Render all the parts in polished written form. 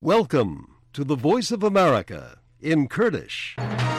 Welcome to the Voice of America in Kurdish.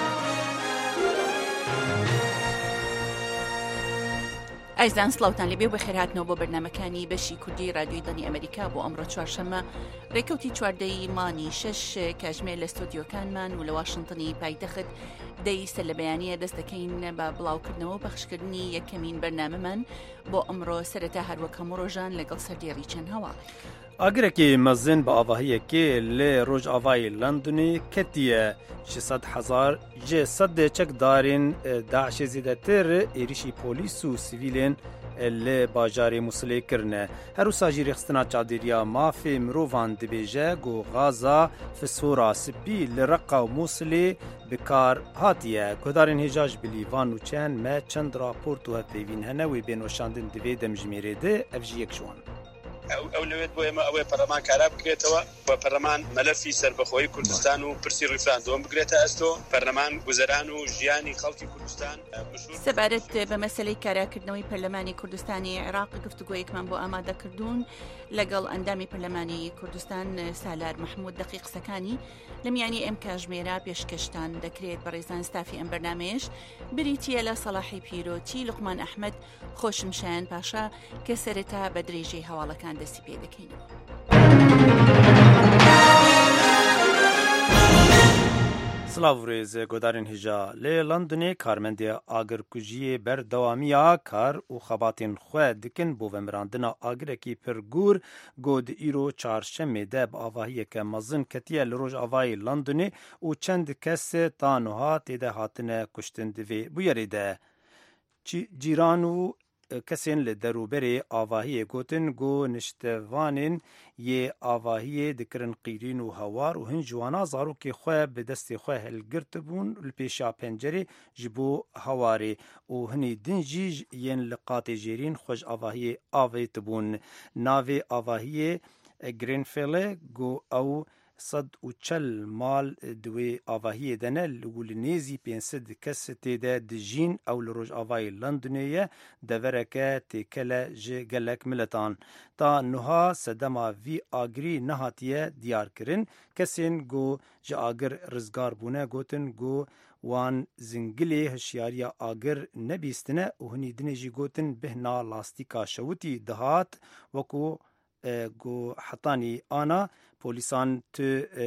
ئایزان سڵاوتان لەبێ بە خێرهاتنەوە بۆ بەرنامەکانی بەشی کوردی رادیۆی دەنی ئەمریکا بۆ ئەمڕۆ چوارشەممە ڕێکەوتی چواردەی مانی 6 کاتژمێر لە ستۆدیۆکانمان و لە واشنتنی پایتەخت دەی سەر لە بەیانیە دەست دەکەین بە بڵاوکردنەوە بەخشکردنی یەکەمین بەرنامەمان بۆ ئەمڕۆ سەرەتا هەروەک هەموو ڕۆژان لەگەڵ سەردێڕی چەند هەواڵێک. ئاگرێکی مەزن بە ئاڤاهەیەکێ لێ ڕۆژئاوای لەندنی کەتیە 600,000 جێ سەدێچەکدارین داعشê زیدەتر êrişî polîs û sivîlên lê bajarê Musilê kirine. Herûsa jî rêxistina çavdêriya mafê mirovan dibêje got Gaza fisora spî li Reqa û Musilê bi kar hatiye. Guhdarên hêja ji bilîvan û çend me çend raport û hevpeyvîn hene wê bên weşandin divê demjimêrê de ev jî yek ji wan. ئەولەوێت بۆ ئێمە ئەوەی پەرلەمان کارا بکرێتەوە بە پەرلەمان مەلەفی سەربەخۆیی کوردستان و پرسی ڕیفراندۆم بگرێتە ئەستۆ پەرلەمان گوزەران و ژیانی خەڵکی کوردستان سەبارەت بە مەسەلەی کاراکردنەوەی پەرلەمانی کوردستانی عێراق گفتوگۆیەکمان بۆ ئامادەکردوون لەگەڵ ئەندامی پەرلەمانی کوردستان سالار محمود دقی قسەکانی لە میانی ئەم کاتژمێرە پێشکەشتان دەکرێت بە ڕێزان ستافی ئەم بەرنامەیەش بریتیە لە سەلاحی پیرۆتی لوقمان ئەحمەد خۆشمشایان پاشا کە سەرەتا بە درێژەی هەواڵەکان دەستی پێ دەکەینەوە. Silav rêz godarên hêja lê Londonê karmendiya agirkujiyê berdewamiya kar û xebatên xwe dikin bo vemirandina agirekî pir gûr got di îro çarşemê de bi avahiyeke mezin ketiye li Rojavayê Londonê û çend kes ta niha têde hatine kuştin divê bûyerê de. Cîran û kesên li derûberê avahiyê gotin got niştevanên yê avahiyê dikirin qîrîn û hewar û hin ji wana zarokê xwe bi destê xwe hilgirt bûn li pêşa pencerê ji bo hewarê û hinî din jî yên li qatê jêrîn xwe ji avahiyê avê tibûn. Navê avahiyê Grenfell got ew 140 mal di wê avahiyê de ne û li nêzî 500 kes têde dijîn ew li Rojavayê Londonê ye devereke têkele ji gelek miletan. Ta niha sedema vî agirî nehatiye diyarkirin. Kesên got ji agir rizgar bûne gotin got wan zingilê hişyariya agir nebîstine û hinî dinê jî gotin bihna lastîka şewitî dihat wekû got hetanî ana polîsan tu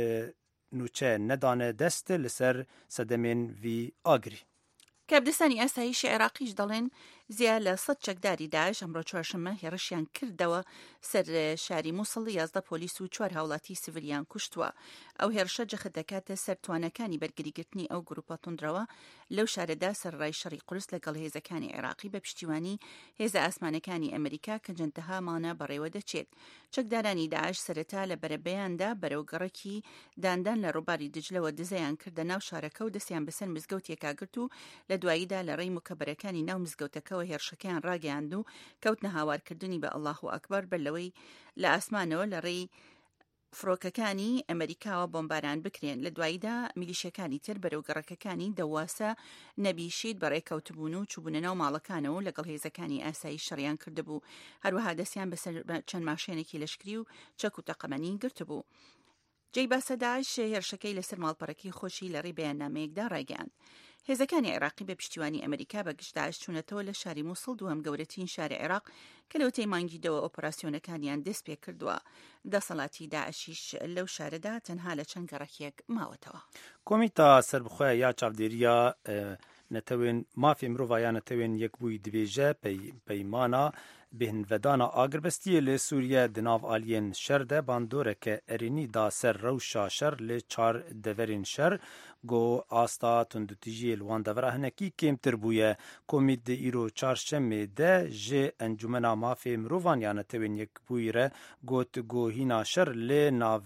nûçe nedane dest li ser sedemên vî agirî. کابدستانی ئاسایشی عێراقیش دەڵێن زیاد لە 100 چەکداری داعش ئەمڕۆ چوارشەممە هێرشیان کردەوە سەر شاری مووسڵ 11 پۆلیس و 4 هاوڵاتی سیڤیلیان کوشتووە. ئەو هێرشە جەخت دەکاتە سەر توانەکانی بەرگریگرتنی ئەو گروپە توندرەوە لەو شارەدا سەرڕای شەڕی قورس لەگەڵ هێزەکانی عێراقی بە پشتیوانی هێزە ئاسمانەکانی ئەمریکا کە جەندەها مانە بەڕێوە دەچێت. چەکدارانی داعش سەرەتا لە بەرەبەیاندا بەرەو گەڕێکی داندان لە ڕووباری دجلەوە دزەیان کردە ناو شارەکە و دەستیان بەسەر مزگەوتێکا گرت و لە دواییدا لە ڕێی مکەبەرەکانی ناو مزگەوتەکەەوە هێرشەکەیان ڕاگەیاند و کەوتنە هاوارکردنی بە ئەڵڵاه ئەکبەر بەلەوەی لە ئاسمانەوە لە ڕێی فڕۆکەکانی ئەمریکاوە بۆمباران بکرێن. لە دواییدا میلیشیەکانی تر بەرەو گەڕەکەکانی دەواسە نەبیشید بەڕێکەوتبوون و چوبوونە ناو ماڵەکانەوە لەگەڵ هێزەکانی ئاسایی شەڕیان کردبوو. هەروەها دەستیان بەسەر چەند ماشێنێکی لەشکری و چەک و تەقەمەنی گرتبوو. جێی باسە داعش هێرشەکەی لەسەر ماڵپەڕەکەی خۆشی لە ڕێی بەیاننامەیەکدا ڕایگەاند. هێزەکانی عێراقی بە پشتیوانی ئەمریکا بە گشت داعش چوونەتەوە لە شاری مووسڵ دووەم گەورەترین شاری عێراق کە لەوتەی مانگیدەوە ئۆپراسیۆنەکانیان دەست پێ کردووە. دەسەڵاتی داعشیش لەو شارەدا تەنها لە چەند گەڕەکێک ماوەتەوە. کۆمیتا سەربخۆیە یا چاودێریە نەتەوێن مافی مرۆڤ یا نەتەوێن یەکبووی دبێژە پەیمانە بهنڤدانا ئاگربەستیە لە سووریە دناو ئالiyên şer de bandoreke erênî da ser rewşa şer lê çar deverên şer got asta tundutijiyê li wan devera hinekî kêmtir bûye. Komît di îro çarşemê de ji encûmena mafê mirovan ya netewên yekbûyî re got gohîna şer lê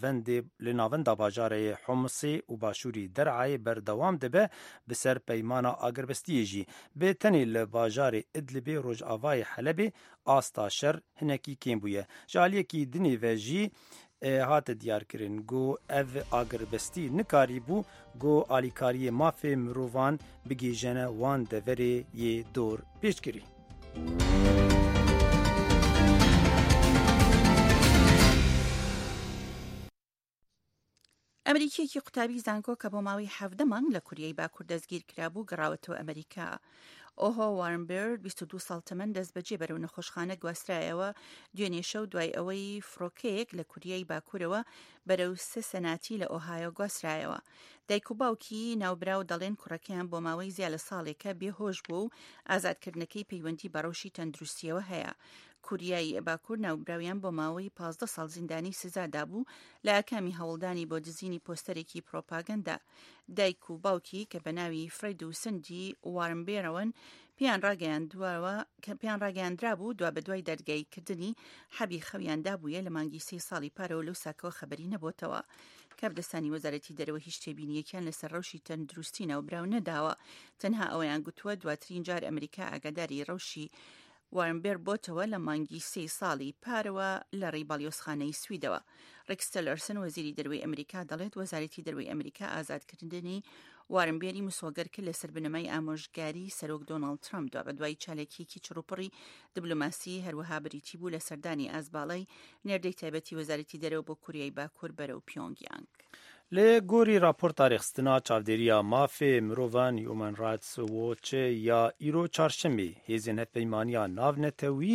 navenda bajarê Homsê û başûrî Dereyê berdewam dibe bi ser peymana agrbestiyê jî. Bê tenê li bajarê Idlibê Rojavayê Helebê asta şer hinekî kêm bûye. Ji aliyekî dinê ve jî hate diyarkirin got ev agrbestî nikarî bû got alîkariyê mafê mirovan bigêjene wan deverê yê dor pêşkirî. ئەمریکیەکی قوتابی زانکۆ کە بۆ ماوەی 17 مانگ لە کوریای باکوور دەستگیر کرابوو گەڕاوەتەوە ئەمریکا. ئۆهۆ وارنبرد 22 ساڵ تەمەن دەست بەجێ بەرەو نەخۆشخانە گواسترایەوە دوێنێ شەو دوای ئەوەی فڕۆکەیەک لە کوریای باکوورەوە بەرەو سێ سەناتی لە ئۆهایۆ گواسترایەوە. دایک و باوکی ناوبراو دەڵێن کوڕەکەیان بۆ ماوەی زیاد لە ساڵێکە بێهۆش بوو و ئازادکردنەکەی پەیوەندی بە ڕەوشی تەندروستیەوە هەیە. کوریای باکوور ناوبراویان بۆ ماوەی 15 ساڵ زیندانی سزادا بوو لە ئاکامی هەوڵدانی بۆ دزینی پۆستەرێکی پرۆپاگەندا. دایک و باوکی کە بە ناوی فرید و سندی وارنبێرەوەن پیان ڕاگەیاندرا بوو دوا بەدوای دەرگایکردنی حەبی خەویاندا بوویە لە مانگی 3 ساڵی پارەوە لەو ساکەوە خەبەری نەبووتەوە. کابدەستانی وەزارەتی دەرەوە هیچ تێبینیەکیان لەسەر ڕەوشی تەندروستی ناوبراو نەداوە. تەنها ئەوەیان گوتووە دواترین جار ئەمریکا ئاگاداری ڕەوشی وارنبێر بۆتەوە لە مانگی 3 ساڵی پارەوە لە ڕێی باڵیۆزخانەی سویدەوە. ڕێکس تیلەرسن وەزیری دەرەوەی ئەمریکا دەڵێت وەزارەتی دەرەوەی ئەمریکا ئازادکردنی وارنبێری مسۆگەر کرد لەسەر بنەمای ئامۆژگاری سەرۆک دۆناڵد ترامپ دوا بە دوای چالێکیەکی چڕوپڕی دیبلۆماسی هەروەها بریتی بوو لە سەردانی ئازباڵی نێردەی تایبەتی وەزارەتی دەرەوە بۆ کوریای باکوور بەرەو پیۆنگیانگ. لێ گۆری راپۆرتا ڕێخستنا چاودێریە مافێ مرۆڤان هیومن رایتس وۆچ یا ئیرۆ چارشەمێ هێزên hevpeymaniya navnetewî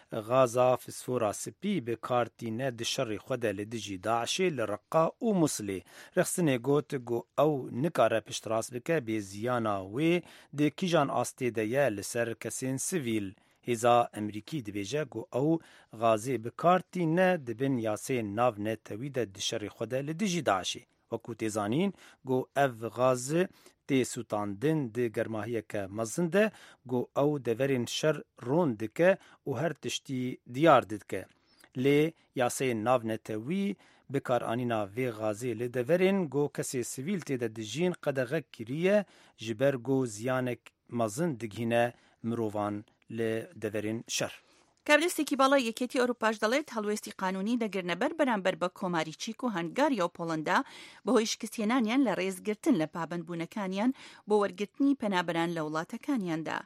غازا فسفورا سپی bi kartîne di şerê xwe de li dijî Daişê li Reqqa û Muslê. Rexstinê got got ew nikare piştras bike bê ziyana wê di kîjan astê de ye li ser kesên sivîl. Hêza Emerîkî dibêje got ew gazê bi kartîne dibin yaseyên navnetewî de di şerê xwe de li dijî Daişê. Wekû tê zanîn got ev gaz tê sûtandin di germahiyeke mezin de got ew deverên şer ron dike û her tiştî diyar dike. Lê yaseyên navnetewî bikaranîna vê gazê li deverên got kesê sivîl tê de dijîn qedexe kiriye ji ber got ziyanek mezin digihîne mirovan li deverên şer. کابرستێکی باڵای یەکێتی ئەوروپاش دەڵێت هەڵوێستی قانونی دەگرنەبەر بەرامبەر بە کۆماری چیک و هەنگاریا و پۆڵەندا بەهۆی شکستێنانیان لە ڕێزگرتن لە پابەندبوونەکانیان بۆ وەرگرتنی پەنابەران لە وڵاتەکانیاندا.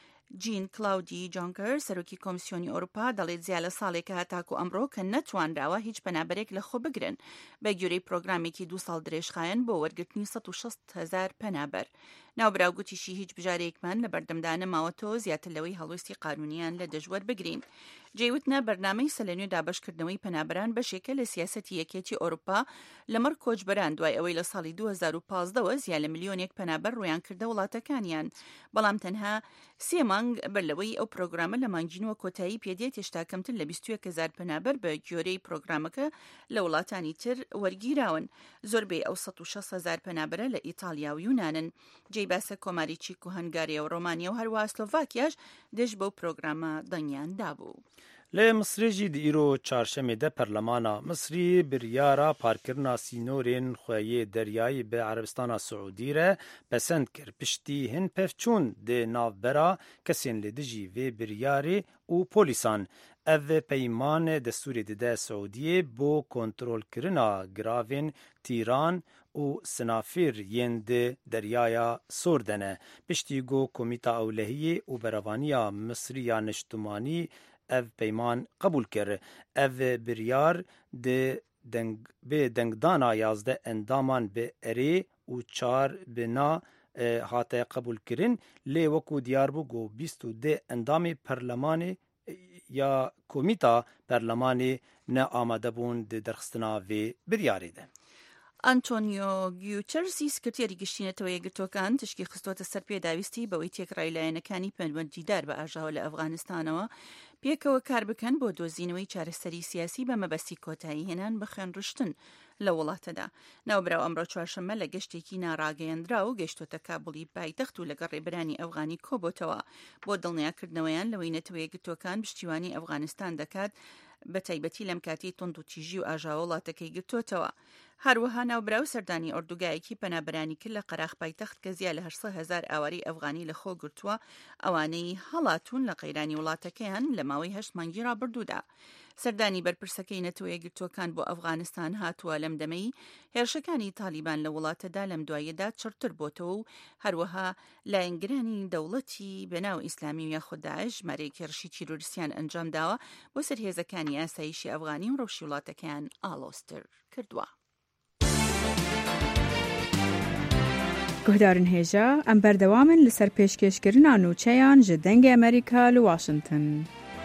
جین کلاودی جۆنکەر سەرۆکی کۆمیسیۆنی ئەوروپا دەڵێت زیاد لە ساڵێکە هەتاکو ئەمڕۆ کە نەتوانراوە هیچ پەنابەرێک لە خۆ بگرن بە گوێرەی پرۆگرامێکی 2 ساڵ درێژخایەن بۆ وەرگرتنی 160,000 پەنابەر. ناوبراو گوتیشی هیچ بژارێکمان لە بەردەمدانە ماوەتەوە زیاتر لەوەی هەڵوێستی قانونیان لە دەژوەر بگرین. جێوتنە بەرنامەی سەلەنوێ دابەشکردنەوەی پەنابەران بەشێکە لە سیاسەتی یەکێتی ئەوروپا لەمەڕ کۆچبەران دوای ئەوەی لە ساڵی 2015ەوە زیاد لە ملیۆنێک پەنابەر ڕویان کردە وڵاتەکانیان. بەڵام تەنها 3 مانگ بەرلەوەی ئەو پرۆگرامە لە مانگینەوە کۆتایی پێدێت هێشتا کەمتر لە 21,000 پەنابەر بە گوێرەی پرۆگرامەکە لە وڵاتانی تر وەرگیراون. زۆربەی ئەو 160,000 پەنابەرە لە ئیتالیا و یونانن. جێی باسە کۆماری چیک و هەنگاریە و ڕۆمانیا و هەروە سلۆڤاکیاش دەش بەو پرۆگرامە دەنگیان دابوو. لە مسرێژی دی ئیرۆ چارشەمێدە پەرلەمانە مسری بریارە پارکردنا سینۆرێن خوێیە دەریایی بە عەرەبستانە سعودیرە پەسەند کرد پشتی هەن پەفچوون دێ ناوبەرە کەسێن لێ دژی vê biryarê û polîsan. Ev peymanê destûrê dide Saûdiyê bo kontrolkirina giravên tîran û sinafîr yên di deryaya Sor de ne. Piştî got Komîta Ewlehiyê û Berevaniya Misrî ya Niştimanî ev peyman qebûl kir. Ev biryar bê dengdana 11 endaman bi erê û 4 bina hate qebûlkirin lê wekû diyar bû got 22 endamê perlemanê ya Komîta Perlemanê ne amade bûn di derxistina vê biryarê de. ئەنتۆنیۆ گیوتەرسی سکرتێری گشتینەتەوە یەکگرتوەکان تشکی خستۆتە سەر پێداویستی بەوەی تێکڕای لایەنەکانی پەیوەندیدار بە ئاژاوە لە ئەفغانستانەوە پێکەوە کار بکەن بۆ دۆزینەوەی چارەسەری سیاسی بە مەبەستی کۆتایی هێنان بە خوێنڕشتن لە وڵاتەدا. ناوبراو ئەمڕۆ چوارشەممە لە گەشتێکی ناڕاگەیەندرا و گەشتۆتە کابوڵی پایتەخت و لەگەڵ ڕێبەرانی ئەفغانی کۆبۆتەوە بۆ دڵنیاکردنەوەیان لەوەی نەتەوە یەکگرتوەکان پشتیوانی ئەفغانستان دەکات بە تایبەتی لەم کاتی تۆند و تیژی و ئاژاوە وڵاتەکەی گرتوتەوە. هەروەها ناوبراو سەردانی ئۆردوگایەکی پەنابەرانی کرد لە قەراخ پایتەخت کە زیاد لە 800,000 ئاواری ئەفغانی لە خۆ گرتووە ئەوانەی هەڵاتون لە قەیرانی وڵاتەکەیان لە ماوەی 8 مانگی ڕابردوودا. سەردانی بەرپرسەکەی نەتەوە یەکگرتوەکان بۆ ئەفغانستان هاتووە لەم دەمەی هێرشەکانی تالیبان لە وڵاتەدا لەم دوایەدا چڕتر بۆتەوە و هەروەها لایەنگرانی دەوڵەتی بەناو ئیسلامی و یاخود داعش ژمارەیەکی هێرشی تیرۆریستیان ئەنجام داوە بۆ سەر هێزەکانی ئاسایشی ئەفغانی و ڕەوشی وڵاتەکەیان ئاڵۆزتر کردووە. گهدارن هێژا ئەم بەردەوامن لەسەر پێشکەشکردنا نوچەیان ji dengê Amerîka li Washington.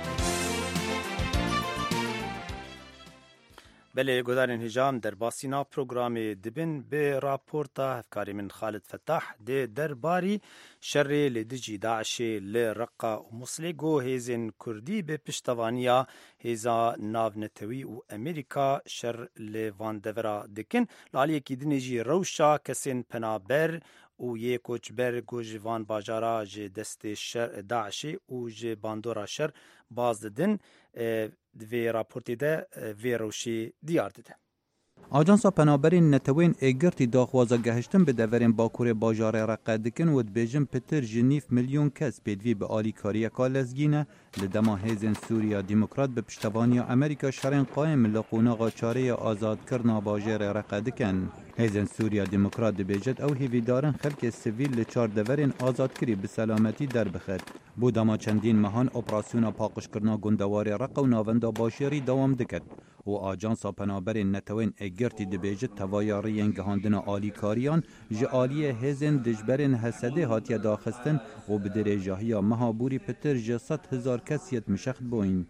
بله گودارین هجام در باسینا پروگرام دبن به راپورتا هفکاری من خالد فتاح ده درباری شر لدجی داعش لرقا و مسلگو هیزن کردی به پشتوانیا هیزا ناو نتوی و امریکا شر لوان دورا دکن لالی کی دنجی روشا کسین پنابر و یک کوچبر گوجوان باجارا ج دست شر داعش و ج باندورا شر باز ددن دوی راپورتی ده وی روشی دیار دیده. آجانسا پنابرین نتوین ایگرتی داخوازا گهشتن به دورین باکور باجار رقه دکن و دبیجن پتر جنیف میلیون کس پیدوی به آلی کاری کالزگینه لدما هیزن سوریا دیموکرات به پشتوانی امریکا شرین قایم لقوناغا چاره آزاد کرنا باجار رقه دکن. هیزن سوریا دیموکرات دبیجد او هیویدارن خلق سیویل لچار دورین آزاد کری به سلامتی در بخد. بودما چندین مهان اپراسیونا پاقش کرنا گندوار رقه و ناوندا باشیری دوام دکد. و آجانسا پنابرین نتوین اگرتی دبیجت توایاری انگهاندن آلی کاریان جه آلی هزن دجبرین حسده هاتیا داخستن و بدر جاهیا مهابوری پتر جه 100,000 کسیت مشخت بوین.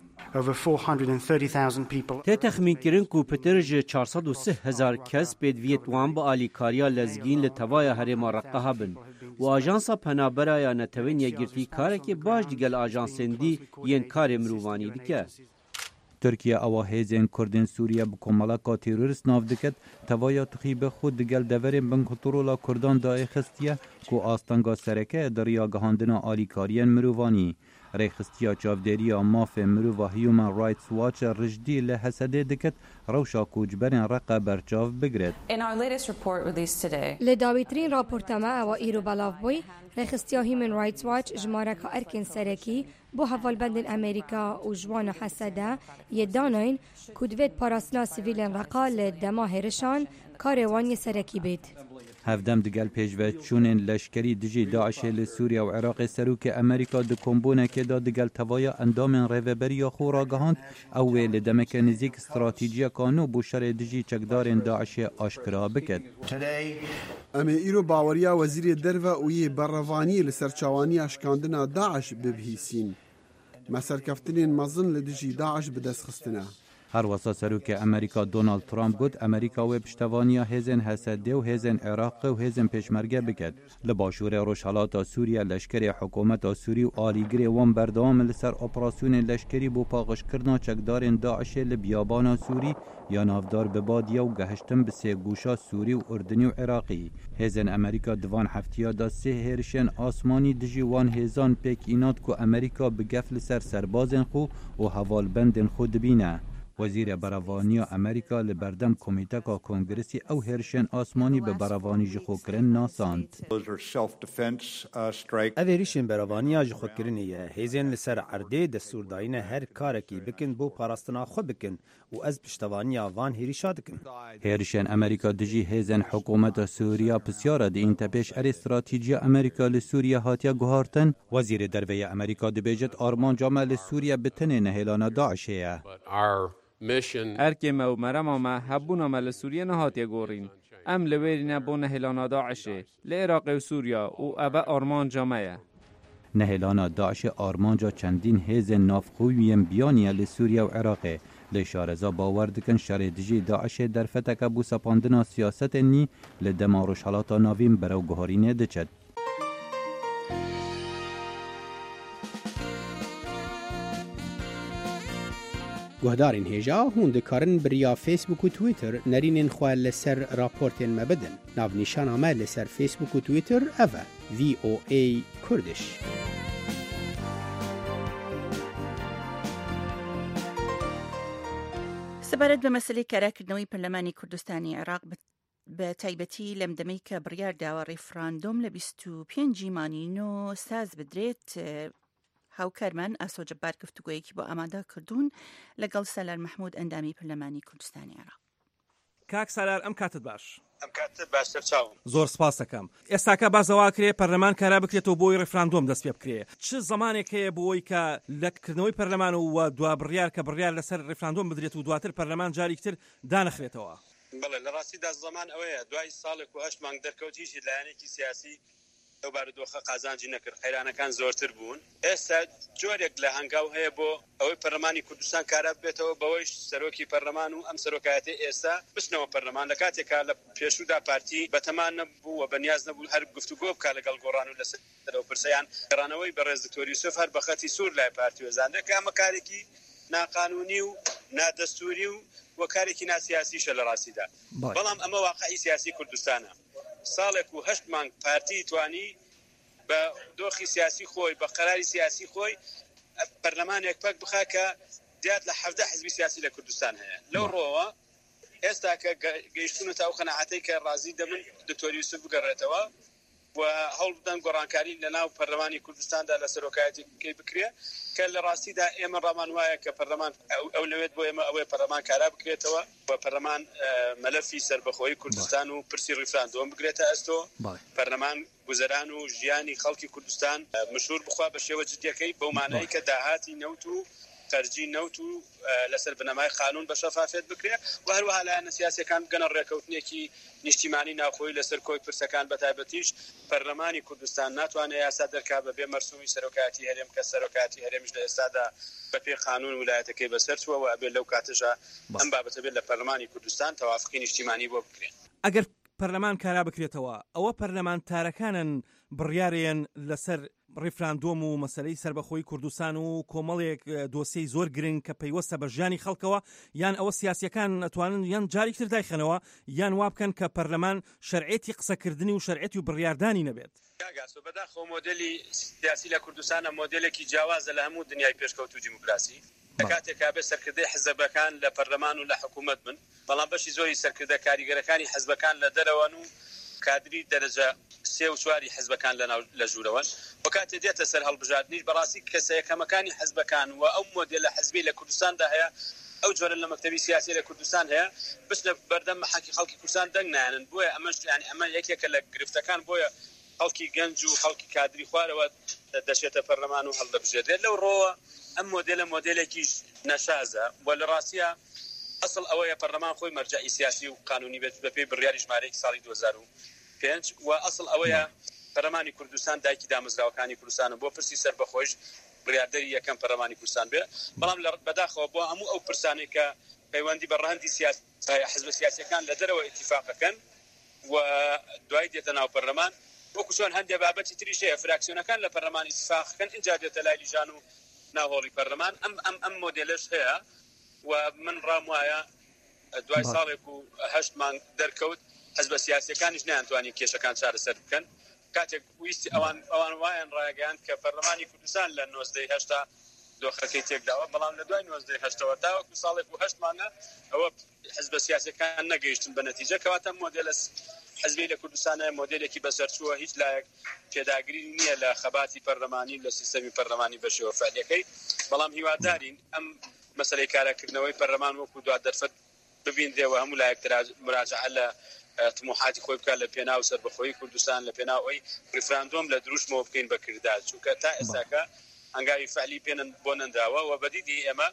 ته تخمین کرن کو پتر جه 403,000 کس بدویت وان با آلی کاریا لزگین لتوایا هرما رقها بن. و آجانسا پنابرا یا نتوین یگرتی کاره که باش دیگل آجانسندی ین کار مروانی دیگه. ترکیه اوا هیزن کردن سوریه بکمالا تروریست ناو دکت توایا تخیب خود دگل دورین بن کنترولا کردان دای خستیه کو آستانگا سرکه دریا گهاندنا آلیکارین مروانی ریخستیا چاودریا ماف مرو هیومن رایتس واچ رجدی لحسده دکت روشا کوجبرین رقه برچاو بگرد. لداویترین راپورتما او ایرو بلاف بوی ریخستیا هیومن رایتس واچ جماره که ارکن سرکی بو حوال بندن امریکا و جوان حسده یدانین کودوید پاراسنا سیویلن رقا لدما هرشان کاروانی سرکی بید. هفدم دگل پیشوت چونن لشکری دجی داعش لسوریا و عراق سروک امریکا د کومبونه که دا دگل توایا اندامن ریوبریا خورا گهاند او لدمک نزیک استراتیجیا کانو بوشر دجی چکدارن داعش آشکرا بکد. اما ایرو باوریا وزیر درو اوی بروانی لسرچوانی اشکاندنا داعش ببهیسین مسرکفتنین مزن لدجی داعش بدست خستنه. هر واسه سروک امریکا دونالد ترامپ گفت امریکا و پشتوانیا هزن حسده و هزن عراق و هزن پیشمرگه بکد. لباشور روشالات سوریا لشکری حکومت سوری و آلیگری وان بردام لسر اپراسیون لشکری بو پاقش کرنا چکدارن داعش لبیابان سوری یا نافدار ببادیا و گهشتن به سه گوشا سوری و اردنی و عراقی. هزن امریکا دوان هفتیا دا سه هرشن آسمانی دجی وان هزان پیک اینات کو امریکا بگفل سر سربازن خو و حوال بندن خود بینه. وزیر براوانی امریکا لبردم کمیته کنگرسی او هرشن آسمانی به براوانی جخو کرن ناساند. اوریشن براوانی جخو کرنیه هیزن لسر عرده دستور داینه هر کارکی بکن بو پاراستنا خو بکن و از پشتوانی وان هریشا دکن. هرشن امریکا دجی هیزن حکومت سوریا پسیاره دی انتبیش ار استراتیجی امریکا لسوریا هاتیا گوهارتن. وزیر دروی امریکا دبیجت آرمان جامع لسوریا بتنه نهیلان داعشیه. ارکی ما و مرم ما هبونا مل سوریه نهاتیه گورین. ام لویرینه بونه هلانا داعشه لعراق و سوریا و ابا آرمان جامعه. نهلانا داعش آرمانجا چندین هیزن نافخویم بیانیه لسوریا و عراقه. لشارزا باور دکن شردجی داعش در فتک بو سپاندنا سیاست نی لدماروش حالاتا ناویم برو گهارینه دچد. گهدارین هیجا هون دکارن بریا فیسبوک و تویتر نرینین خواه لسر راپورتین مبدن. ناو نشان آمد لسر فیسبوک و تویتر اوه VOA کردش. سبارەت بە مەسلەی کاراکردنەوەی پەرلەمانی کوردستانی عێراق بە تایبەتی لەم دەمەی کە بڕیار داوە ڕێفراندۆم لە 25 مانینۆ ساز بدرێت هاوکارمان ئاسۆ جەبار گفتوگۆیەکی بۆ ئامادە کردوون لەگەڵ سالار مەحموود ئەندامی پەرلەمانی کوردستانی عێراق. کاک سالار ئەم کاتت باش. ئەم کاتت باشتر چاوم. زۆر سپاس دەکەم. ئێستاکە بازەوا کرێ پەرلەمان کارا بکرێتەوە بۆی ڕێفراندۆم دەست پێ بکرێ. چ زمانێک هەیە بۆی کە لەکردنەوەی پەرلەمان و دوا بڕیار کە بڕیار لەسەر ڕێفراندۆم بدرێت و دواتر پەرلەمان جارێکتر دانەخرێتەوە؟ بەڵێ لە ڕاستیدا زەمان ئەوەیە دوای ساڵێک و 8 مانگ دەرکەوت هیچ لایەنێکی سیاسی ئەو بارودۆخە قازانجی نەکرد، خەیرانەکان زۆرتر بوون. ئێستا جۆرێک لە هەنگاو هەیە بۆ ئەوەی پەرلەمانی کوردستان کارا بێتەوە بەوەی سەرۆکی پەرلەمان و ئەم سەرۆکایەتی ئێستا بچنەوە پەرلەمان. لە کاتێکا لە پێشوودا پارتی بەتەمان نەبوو و بەنیاز نەبوو هەر گفتوگۆ بکا لەگەڵ گۆڕان و لەسەرەوە پرسەیان گەڕانەوەی بەڕێز دکتۆر یوسف هەر بە خەتی سوور لای پارتی وەزاندە کە ئەمە کارێکی ناقانونی و نادەستوری و وەکارێکی ناسیاسیشە لە ڕاستیدا. بەڵام ئەمە واقعی سیاسی کوردستانە. ساڵێک و 8 مانگ پارتی توانی بە دۆخی سیاسی خۆی بە قەراری سیاسی خۆی پەرلەمانێک پەک بخا کە دیات لە 17 حزبی سیاسی لە کوردستان هەیە. لەو ڕۆوە ئێستا کە گەیشتونە تا ئەو قەناعەتەی کە ڕازی دەبن دکتۆر یوسف بگەڕێتەوە و هەوڵ بدەن گۆڕانکاری لە ناو پەرلەمانی کوردستاندا لە سەرۆکایەتی بکرێ کە لە ڕاستیدا ئێمە ڕامان وایە کە پەرلەمان ئەو لەوێت بۆ ئێمە ئەوەی پەرلەمان کارا بکرێتەوە و پەرلەمان مەلەفی سەربەخۆیی کوردستان و پرسی ڕیفراندۆم بگرێتە ئەستۆ پەرلەمان گوزەران و ژیانی خەڵکی کوردستان مشهور بخوا بە شێوە جدیەکەی بەو مانایی کە داهاتی نەوت و خەرجی نەوت و لەسەر بنەمای قانون بە شەفافێت بکرێت و هەروەها لایەنە سیاسیەکان بگەنە ڕێکەوتنێکی نیشتیمانی ناوخۆی لەسەر کۆی پرسەکان بە تایبەتیش پەرلەمانی کوردستان ناتوانێت یاسا دەرکا بەبێ مەرسومی سەرۆکایەتی هەرێم کە سەرۆکایەتی هەرێمیش لە ئێستادا بەپێ قانون ویلایەتەکەی بەسەر چووە و ئەبێ لەو کاتەژە ئەم بابەتە بێت لە پەرلەمانی کوردستان تەوافقی نیشتیمانی بۆ بکرێن. ئەگەر پەرلەمان کارا بکرێتەوە ئەوە پەرلەمانتارەکانن بڕیارێن لەسەر ڕیفراندۆم و مەسەلەی سەربەخۆی کوردستان و کۆمەڵێک دۆسیەی زۆر گرنگ کە پەیوەستە بە ژیانی خەڵکەوە یان ئەوە سیاسیەکان ئەتوانن یان جارێک تر دایخەنەوە یان وا بکەن کە پەرلەمان شەرعێتی قسەکردنی و شەرعێتی و بڕیاردانی نەبێت. کاگاسۆ بەداخەوە مۆدلی سیاسی لە کوردستانە مۆدلێکی جیاوازە لە هەموو دنیای پێشکەوت و دیموکراسی. کاتێکا بێ سەرکردەی حزبەکان لە پەرلەمان و لە حکوومەت بن بەڵام بەشی زۆری سەرکردە کاریگەرەکانی حزبەکان لە دەرەوەن و کادری دەرەجە 3 و 4 حزبەکان لە ژوورەوەن و کاتێ دێتە سەر هەڵبژاردنیش بەڕاستی کەسەیەکەمەکانی حزبەکان و ئەو مۆدلە حزبی لە کوردستاندا هەیە ئەو جۆرە لە مەکتەبی سیاسی لە کوردستان هەیە بچنە بەردەم مەحاکی خەڵکی کوردستان دەنگ نایەنن بۆیە ئەمەش یعنی ئەمە یەکێکە لە گرفتەکان بۆیە خەڵکی گەنج و خەڵکی کادری خوارەوە دەشێتە پەرلەمان و هەڵدەبژێتێت لەو ڕۆوە ئەم مۆدلێکی نەشازە و لە ڕاستیە ئەسڵ ئەوەیە پەرلەمان خۆی مەرجعی سیاسی و قانونی بێت بەپێی بڕیاری ژمارەیەکی ساڵی 2005 و ئەسڵ ئەوەیە پەرلەمانی کوردستان دایکی دامەزراوەکانی کوردستانە بۆ پرسی سەربەخۆیش بڕیاردەری یەکەم پەرلەمانی کوردستان بێ بەڵام بەداخەوە بۆ هەموو ئەو پرسانێک کە پەیوەندی بە ڕەهەندی حزب سیاسیەکان لە دەرەوە ئیتیفاقەکەن و دوای دێتە ناو پەرلەمان وەکو چۆن هەندێک بابەتی تریش هەیە فراکسیۆنەکان لە پەرلەمان ئیتیفاقەکەن اینجا دێتە لای لیژان و ناوهۆڵی پەرلەمان ئەم مۆدلش هەیە و من ڕام وایە دوای ساڵێک و 8 مانگ دەرکەوت حزب سیاسیەکانیش نەیانتوانی کێشەکان چارەسەر بکەن کاتێک ویستی ئەوان وایەن ڕایگەیاند کە پەرلەمانی کوردستان لە 1980 دۆخەکەی تێکداوە بەڵام لە دوای 1980 تاوەکو ساڵێک و 8 مانگە ئەوە حزب سیاسیەکان نەگەیشتن بە نەتیجە کەواتە مۆدلە حزبی لە کوردستانە مۆدلێکی بەسەرچووە هیچ لایەک پێداگیری نییە لە خەباتی پەرلەمانی لە سیستەمی پەرلەمانی بەشێوە فعلیەکەی بەڵام هیوادارین ئەم مەسەلەی کارەکردنەوەی پەرلەمان وەکو دوا دەرفەت ببیندێەوە هەموو لایەک مراجعە لە طموحاتی خۆی بکات لە پێناو سەربەخۆیی کوردستان لە پێناوەی ریفراندۆم لە دروستمەوە بکەین بە کردار چونکە تا ئێستاکە هەنگاوی فعلی پێنن بۆ نەنداوە و بەدیدی ئێمە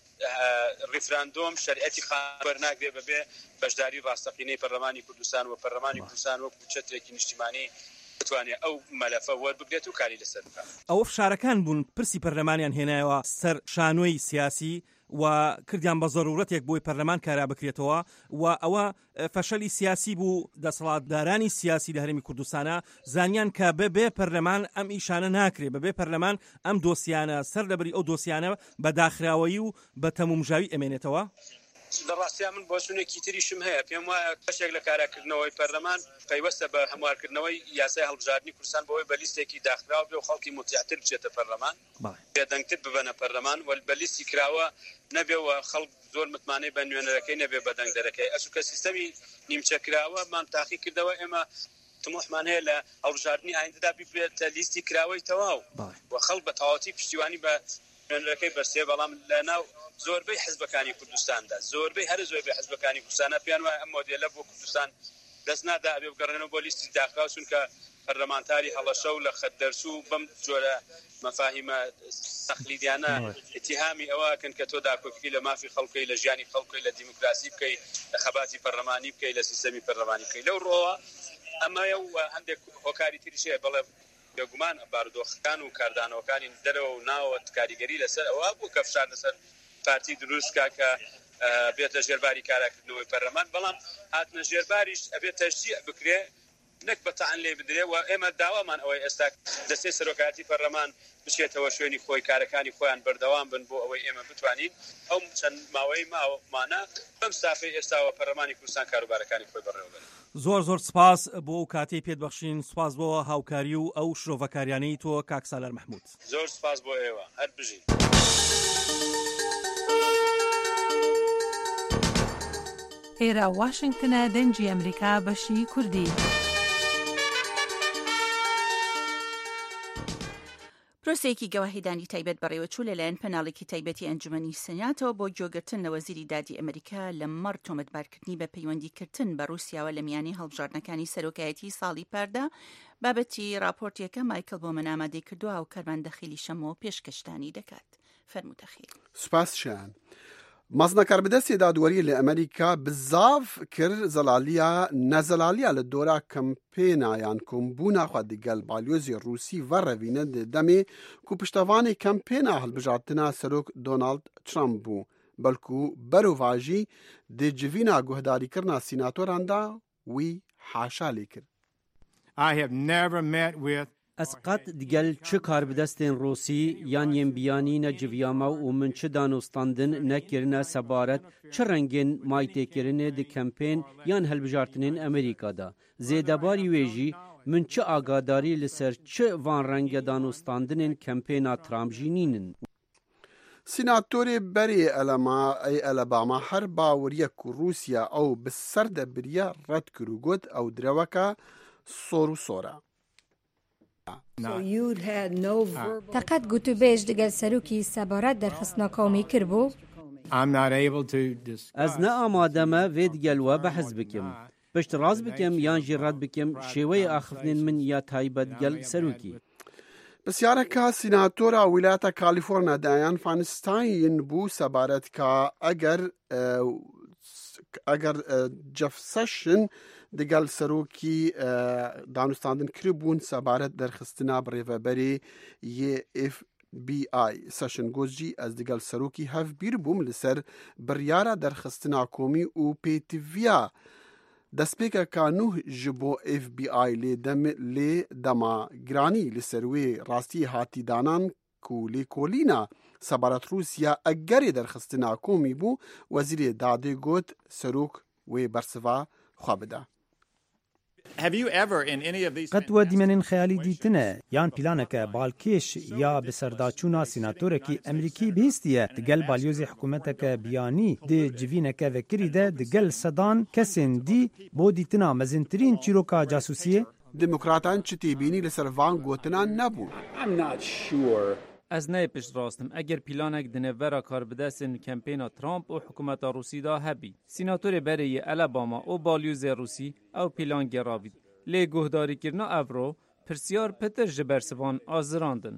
ریفراندۆم شەریعەتی بەرناگرێ بەبێ بەشداری ڕاستەقینەی پەرلەمانی کوردستان و پەرلەمانی کوردستان وەکو چەترێکی نیشتیمانی بتوانێت ئەو مەلەفە وەربگرێت و کاری لەسەر بکات. ئەوە فشارەکان بوون پرسی پەرلەمانیان هێنایەوە سەر شانۆی سیاسی و کردیان بە ضرورەتێک بۆی پەرلەمان کارا بکرێتەوە و ئەوە فەشەلی سیاسی بوو دەسەڵاتدارانی سیاسی لە هەرێمی کوردستانە زانیان کە بەبێ پەرلەمان ئەم ئیشانە ناکرێ بەبێ پەرلەمان ئەم دۆسیانە سەر لەبەری ئەو دۆسیانە بە داخراوەیی و بە تەمومژاوی ئەمێنێتەوە. لە ڕاستیا من بۆچوونێکی تریشم هەیە پێم وایە بەشێک لە کاراکردنەوەی پەرلەمان پەیوەستە بە هەموارکردنەوەی یاسای هەڵبژاردننی کوردستان بەوەی بە لیستێکی داخراوە بێ و خەڵکی متیاتر بچێتە پەرلەمان بێدەنگتر ببەنە پەرلەمان و بە لیستی کراوە نەبێەوە خەڵک زۆر متمانەی بە نوێنەرەکەی نەبێ بەدەنگ دەرەکەی ئەچووکە سیستەمی نیمچەکراوە مان تاقی کردەوە ئێمە طموحمان هەیە لە هەڵبژاردننی ئایندەدا ببرێتە لیستی کراوەی تەواو و خەڵک بە تەواوەتی پشتیوانی بە نوێنەرەکەی بەستێ بەڵام لە ناو زۆربەی حزبەکانی کوردستاندا زۆربەی هەر زۆربەی حزبەکانی کوردستانە پێیان وایە ئەم مۆدێلە بۆ کوردستان دەست نادا ئەبێ بگەڕێنەوە بۆ لیستی داخراو چونکە پەرلەمانتاری هەڵەشە و لە خەتدەرسوو بەم جۆرە مەفاهیمە تەخلیدیانە اتهامی ئەوەکەن کە تۆ داکۆکی لە مافی خەڵکەی لە ژیانی خەڵکەی لە دیموکراسی بکەی لە خەباتی پەرلەمانی بکەی لە سیستەمی پەرلەمانی بکەی لەو ڕۆوە ئەمەیە و هەندێک هۆکاری تریشەیە بەڵێ گومان بارودۆخەکان و کاردانەوەکانی دەرەوە و ناوە کاریگەری لەسەر ئەوە بوو کە فشار لەسەر پارتی دروستکە کە بێتە ژێرباری کاراکردنەوەی پەرلەمان بەڵام هاتنە ژێرباریش ئەبێت تەشجیع بکرێ نەک بەتەعەن لێ بدرێ و ئێمە داوامان ئەوەی ئێستا دەستەی سەرۆکایەتی پەرلەمان بچێتەوە شوێنی خۆی کارەکانی خۆیان بەردەوام بن بۆ ئەوەی ئێمە بتوانین ئەو چەند ماوەی ماوەمانە بەم سافەی ئێستاوە پەرلەمانی کوردستان کاروبارەکانی خۆی بەڕێوەبرێت. زۆر سپاس بۆ ئەو کاتەی پێت بەخشین، سپاس بۆ هاوکاری و ئەو شرۆڤەکاریانەی تۆ کاک سالار مەحموود. زۆر سپاس بۆ ئێوە هەر بژین. ئێرە واشنگتنە دەنگی ئەمریکا بەشی کوردی. پرۆسەیەکی گەواهیدانی تایبەت بەڕێوەچوو لەلایەن پەناڵێکی تایبەتی ئەنجومەنی سناتەوە بۆ گوێگرتن لە وەزیری دادی ئەمریکا لە مەڕ تۆمەتبارکردنی بە پەیوەندیکردن بە رووسیاوە لە میانی هەڵبژاردنەکانی سەرۆکایەتی ساڵی پاردا بابەتی راپۆرتێکە مایکل بۆمن ئامادەی کردووە و کەرماندەخیلی شەمەوە پێشکەشتانی دەکات. فەرموودەخیل. سوپاس شیان. مەزنەکار بەدەستی دادوەری لە ئەمریکا بزاف کرد نەزەلالیە لە دۆرا کەمپێنایان کۆمبوونا خوا دیگەل بالیۆزی رووسی ڤەڕەڤینە دەمێ کو پشتەوانی کەمپێنا هەڵبژاردنا سەرۆک دۆناڵد ترامپ بوو بەڵکو بەروڤاژی دێجڤینا گوهداریکردنا سیناتۆراندا وی حاشا لێ کرد. Ez qet digel çi karbidestên Rûsî yan yên biyanîne civiyama û min çi danostandin nekirine sebaret çi rengên maytêkirinê di kempên yan helbijartinên Amerîka da. Zêdebarî wê jî min çi agadarî li ser çi van renge danostandinên kempêna Trump jî nînin. سیناتۆرê berê Alabama her baweriye ku Rûsya ew bi ser de biriye red kir û got ew direweka sor û sora. تەقەت گوتوبێژ دەگەل سەرۆکی سەبارەت دەرخستنا قومی کردبوو؟ Ez ne amade me vê digel we behez bikim. Pişt raz bikim yan jî red bikim şêweyê axiftinên min ya taybet gel serokî. Pisyareka sînatora Wilata Kaliforniya Dianne Feinstein bû sebaret ka eger Jeff Sessions digel serokî danûstandin kiribûn sebaret derxistina bi rêveberê yê FBI. Sessions got jî ez digel serokî hevbîr bûm li ser biryara derxistina komî û pêtiviya destpêkeka nû ji bo FBI lê dema giranî li ser wê rastiyê hatî danan ku lêkolîna sebaret Rûsya egerê derxistina komî bû, wezîrê dadê got serok wê bersiva xwe bide. قەت وە دیمەنên خەیالی دیتنە یان پلانەکە بالکێش یا bi serdaçûna sînatorekî Emerîkî bihîstiye digel balyozê hikûmeteke biyanî di civîneke vekirî de digel sedan kesên dî bo dîtina mezintirîn çîroka casûsiyê? Demokratan çi têbînî li ser van gotinan nebûn. Ez neyê pişt rastim eger planek di nêvbera karbidestên kempêna Trump û hikûmeta Rûsî da hebî. Sînatorê berê yê Alabama û balyozê Rûsî ew plan geravît. Lê guhdarîkirina ev ro pirsyar pitir ji bersivan azirandin.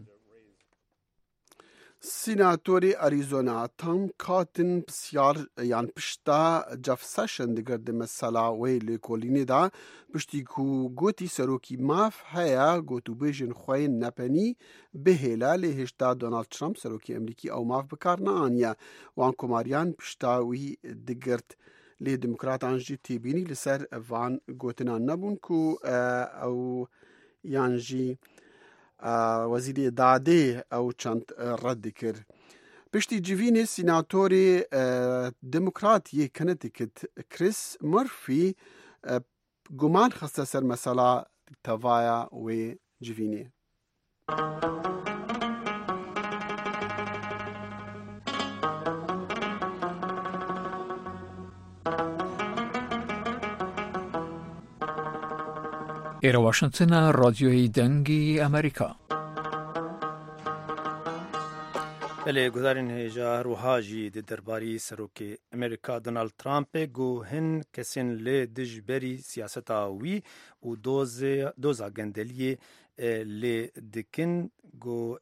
Sînatorê Arizona Tom Cotton pisyar yan pişta Jeff Sessions digirdi mesela wê lêkolînê da piştî ku gotî serokî mav heye gotûbêjên xwe yên nepenî bihêle lê hêşta Donald Trump serokî Emerîkî ew mav bikar neaniye. Wan komariyan pişta wî digirt. Lê demokratan jî têbînî li ser van gotinan nebûn ku ew yan jî wezîrê dadê ew çend red dikir. Piştî civînê sînatorê demokrat yê Connecticut Chris Murphy guman xiste ser mesela tevaya wê civînê. ئێرە واشنگتنە ڕادیۆی دەنگی ئەمریکا. بله گذارین هجار و هاجی د درباری سروک امریکا دونالد ترامپ گو هن کسین لی دجبری سیاستا وی و دوزا گندلی لی دکن گو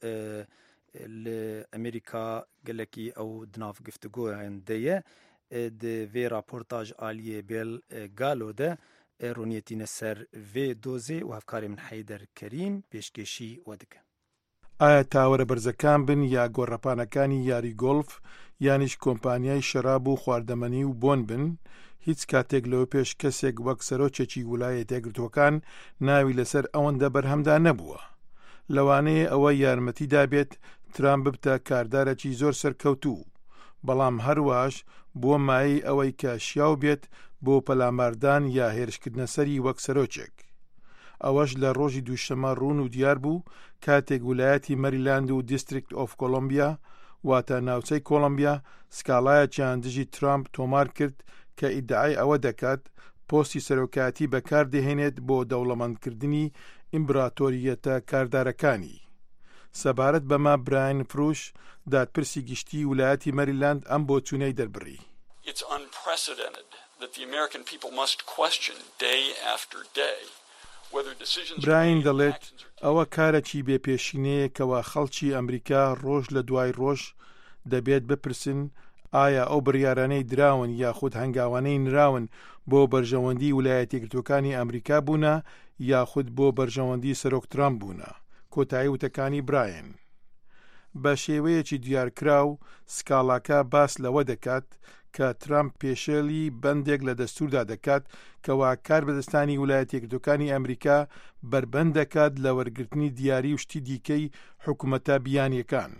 لی امریکا گلکی او دناف گفتگو هندیه د وی راپورتاج آلیه بیل گالو ده رونیتین سر وی دوزی و هفکاری من حیدر کریم پیشکشی ودکن. ئایا تاوەرە بەرزەکان بن یا گۆڕەپانەکانی یاری گۆڵف یانیش کۆمپانیای شەراب و خواردەمەنی و بۆن بن، هیچ کاتێک لەوە پێش کەسێک وەک سەرۆکێکی ویلایەتە یەکگرتووەکان ناوی لەسەر ئەوەندە بەرهەمدا نەبووە. لەوانەیە ئەوە یارمەتی دابێت ترامپ ببتە کاردارێکی زۆر سەرکەوتوو، بەڵام هەروەش بۆ مایەی ئەوەی کە شیاو بێت بۆ پەلاماردان یا هێرشکردنە سەری وەک سەرۆکێک. ئەوەش لە ڕۆژی دووشەمە ڕوون و دیار بوو کاتێک ویلایەتی مەریلاند و دیستریکت ئۆف کۆلۆمبیا واتە ناوچەی کۆلۆمبیا سکاڵایەکیان دژی ترامپ تۆمار کرد کە ئیدعای ئەوە دەکات پۆستی سەرۆکایەتی بەکاردەهێنێت بۆ دەوڵەمەندکردنی ئیمبراتۆریەتە کاردارەکانی. سەبارەت بەما براین فروش دادپرسی گشتی ویلایەتی مەریلاند ئەم بۆچوونەی دەربڕی. It's unprecedented that the American people must question day after day. براین دەڵێت ئەوە کارێکی بێپێشینەیە کەوا خەڵکی ئەمریکا ڕۆژ لە دوای ڕۆژ دەبێت بپرسن ئایا ئەو بڕیارانەی دراون یاخود هەنگاوانەی نراون بۆ بەرژەوەندی ویلایەتە یەکگرتووەکانی ئەمریکا بوونە یاخود بۆ بەرژەوەندی سەرۆک ترامپ بوونە. کۆتایی وتەکانی براین بە شێوەیەکی دیارکراو سکاڵاکە باس لەوە دەکات کە ترامپ پێشێلی بەندێک لە دەستوردا دەکات کەوا کار بەدەستانی ویلایەتە یەکگرتووەکانی ئەمریکا بربەند دەکات لە وەرگرتنی دیاری و شتی دیکەی حکوومەتە بیانیەکان.